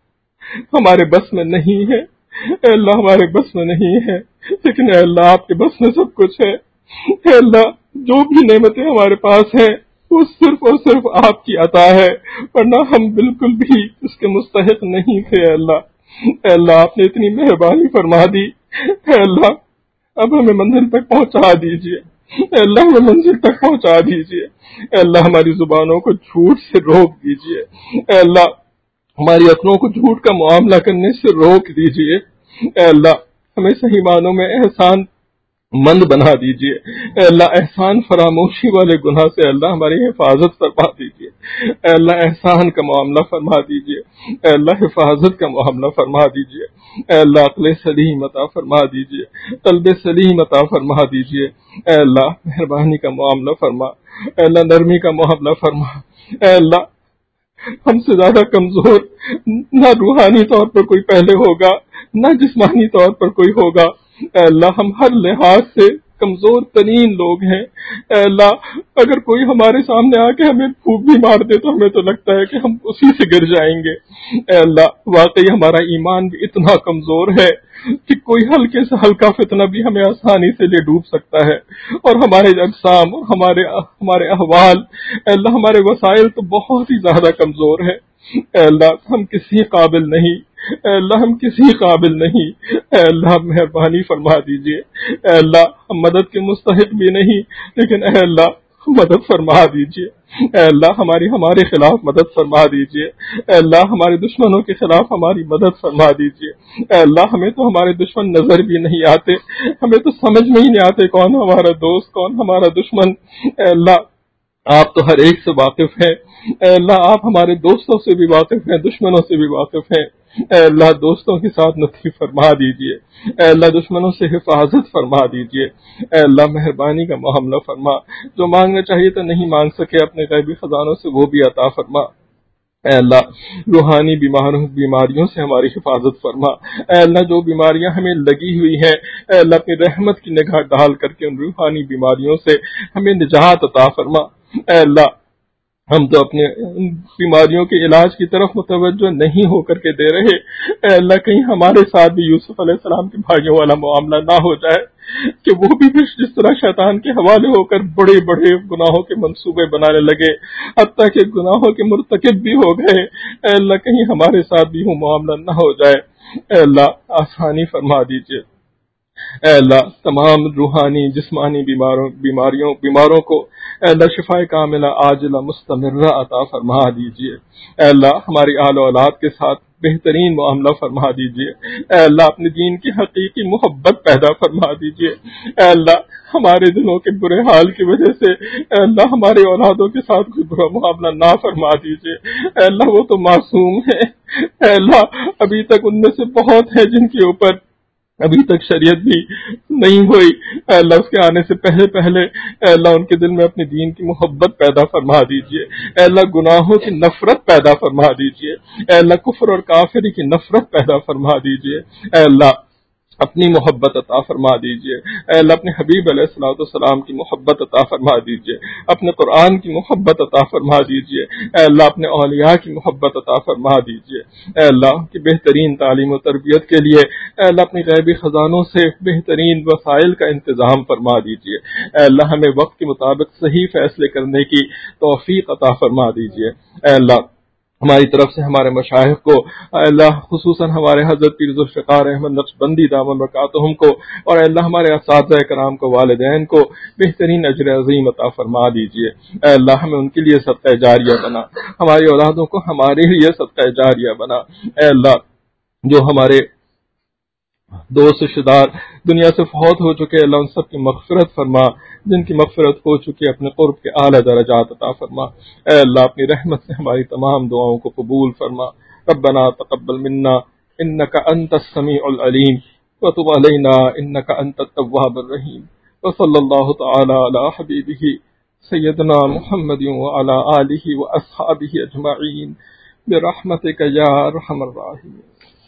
ہمارے بس میں نہیں ہے، اے اللہ ہمارے بس میں نہیں ہے، لیکن اے اللہ آپ کے بس میں سب کچھ ہے، اے اللہ جو بھی نعمتیں ہمارے پاس ہیں وہ صرف اور صرف آپ کی عطا ہے، ورنہ ہم بالکل بھی اس کے مستحق نہیں تھے، اے اللہ اے اللہ آپ نے اتنی مہربانی فرما دی، اے اللہ اب ہمیں منزل تک پہنچا دیجیے، اے اللہ ہمیں منزل تک پہنچا دیجیے، اے اللہ ہماری زبانوں کو جھوٹ سے روک دیجیے، اے اللہ ہماری عقلوں کو جھوٹ کا معاملہ کرنے سے روک دیجیے، اے اللہ ہمیں صحیح معنوں میں احسان مند بنا دیجیے، اے اللہ احسان فراموشی والے گناہ سے اللہ ہماری حفاظت فرما دیجیے، اے اللہ احسان کا معاملہ فرما دیجیے، اے اللہ حفاظت کا معاملہ فرما دیجیے، اے اللہ عقل سلیم عطا فرما دیجیے، قلب سلیم عطا فرما دیجیے، اے اللہ مہربانی کا معاملہ فرما، اے اللہ نرمی کا معاملہ فرما، اے اللہ ہم سے زیادہ کمزور نہ روحانی طور پر کوئی پہلے ہوگا نہ جسمانی طور پر کوئی ہوگا، اے اللہ ہم ہر لحاظ سے کمزور ترین لوگ ہیں، اے اللہ اگر کوئی ہمارے سامنے آ کے ہمیں پھونک بھی مار دے تو ہمیں تو لگتا ہے کہ ہم اسی سے گر جائیں گے، اے اللہ واقعی ہمارا ایمان بھی اتنا کمزور ہے کہ کوئی ہلکے سے ہلکا فتنہ بھی ہمیں آسانی سے لے ڈوب سکتا ہے، اور ہمارے اجسام اور ہمارے احوال اے اللہ ہمارے وسائل تو بہت ہی زیادہ کمزور ہے، اے اللہ ہم کسی قابل نہیں، اے اللہ ہم کسی قابل نہیں، اے اللہ مہربانی فرما دیجیے، اے اللہ ہم مدد کے مستحق بھی نہیں، لیکن اے اللہ مدد فرما دیجیے، اے اللہ ہمارے خلاف مدد فرما دیجیے، اے اللہ ہمارے دشمنوں کے خلاف ہماری مدد فرما دیجیے، اے اللہ ہمیں تو ہمارے دشمن نظر بھی نہیں آتے، ہمیں تو سمجھ میں ہی نہیں آتے کون ہمارا دوست کون ہمارا دشمن، اے اللہ آپ تو ہر ایک سے واقف ہیں، اے اللہ آپ ہمارے دوستوں سے بھی واقف ہیں، دشمنوں سے بھی واقف ہیں، اے اللہ دوستوں کے ساتھ نصیب فرما دیجیے، اے اللہ دشمنوں سے حفاظت فرما دیجیے، اے اللہ مہربانی کا معاملہ فرما، جو مانگنا چاہیے تو نہیں مانگ سکے اپنے غیبی خزانوں سے وہ بھی عطا فرما، اے اللہ روحانی بیماریوں سے ہماری حفاظت فرما، اے اللہ جو بیماریاں ہمیں لگی ہوئی ہیں اے اللہ اپنی رحمت کی نگاہ ڈال کر کے ان روحانی بیماریوں سے ہمیں نجات عطا فرما، اے اللہ ہم تو اپنے بیماریوں کے علاج کی طرف متوجہ نہیں ہو کر کے دے رہے، اے اللہ کہیں ہمارے ساتھ بھی یوسف علیہ السلام کے بھائیوں والا معاملہ نہ ہو جائے کہ وہ بھی جس طرح شیطان کے حوالے ہو کر بڑے بڑے گناہوں کے منصوبے بنانے لگے، حتیٰ کہ گناہوں کے مرتکب بھی ہو گئے، اے اللہ کہیں ہمارے ساتھ بھی وہ معاملہ نہ ہو جائے، اے اللہ آسانی فرما دیجیے، اے اللہ تمام روحانی جسمانی بیماروں کو اے اللہ شفائے کاملہ عاجلہ مستمرہ عطا فرما دیجیے، اے اللہ ہماری آل و اولاد کے ساتھ بہترین معاملہ فرما دیجیے، اے اللہ اپنے دین کی حقیقی محبت پیدا فرما دیجیے، اے اللہ ہمارے دلوں کے برے حال کی وجہ سے اے اللہ ہمارے اولادوں کے ساتھ کوئی برا معاملہ نہ فرما دیجیے، اے اللہ وہ تو معصوم ہے، اے اللہ ابھی تک ان میں سے بہت ہیں جن کے اوپر ابھی تک شریعت بھی نہیں ہوئی، اے اللہ اس کے آنے سے پہلے پہلے اے اللہ ان کے دل میں اپنے دین کی محبت پیدا فرما دیجئے، اے اللہ گناہوں کی نفرت پیدا فرما دیجئے، اے اللہ کفر اور کافری کی نفرت پیدا فرما دیجئے، اے اللہ اپنی محبت عطا فرما دیجئے، اے اللہ اپنے حبیب علیہ الصلوۃ والسلام کی محبت عطا فرما دیجئے، اپنے قرآن کی محبت عطا فرما دیجئے، اے اللہ اپنے اولیاء کی محبت عطا فرما دیجئے، اے اللہ کی بہترین تعلیم و تربیت کے لیے اے اللہ اپنی غیبی خزانوں سے بہترین وسائل کا انتظام فرما دیجئے، اے اللہ ہمیں وقت کے مطابق صحیح فیصلے کرنے کی توفیق عطا فرما دیجئے، اے اللہ ہماری طرف سے ہمارے مشائخ کو اے اللہ خصوصاً ہمارے حضرت پیر ذوالفقار احمد نقشبندی دامن برکاتہم کو اور اے اللہ ہمارے اساتذہ کرام کو والدین کو بہترین اجر عظیم عطا فرما دیجئے، اے اللہ ہمیں ان کے لیے صدقہ جاریہ بنا، ہماری اولادوں کو ہمارے لیے صدقہ جاریہ بنا، اے اللہ جو ہمارے دوست رشتہ دار دنیا سے فوت ہو چکے اللہ ان سب کی مغفرت فرما، جن کی مغفرت ہو چکی اپنے قرب کے اعلیٰ درجات عطا فرما، اے اللہ اپنی رحمت سے ہماری تمام دعاؤں کو قبول فرما، ربنا تقبل منا انك انت السميع العليم وتب علينا انك انت التواب الرحيم، وصلى الله تعالى على حبيبه سيدنا محمد وعلى آله واصحابه اجمعين برحمتك يا ارحم الراحمين۔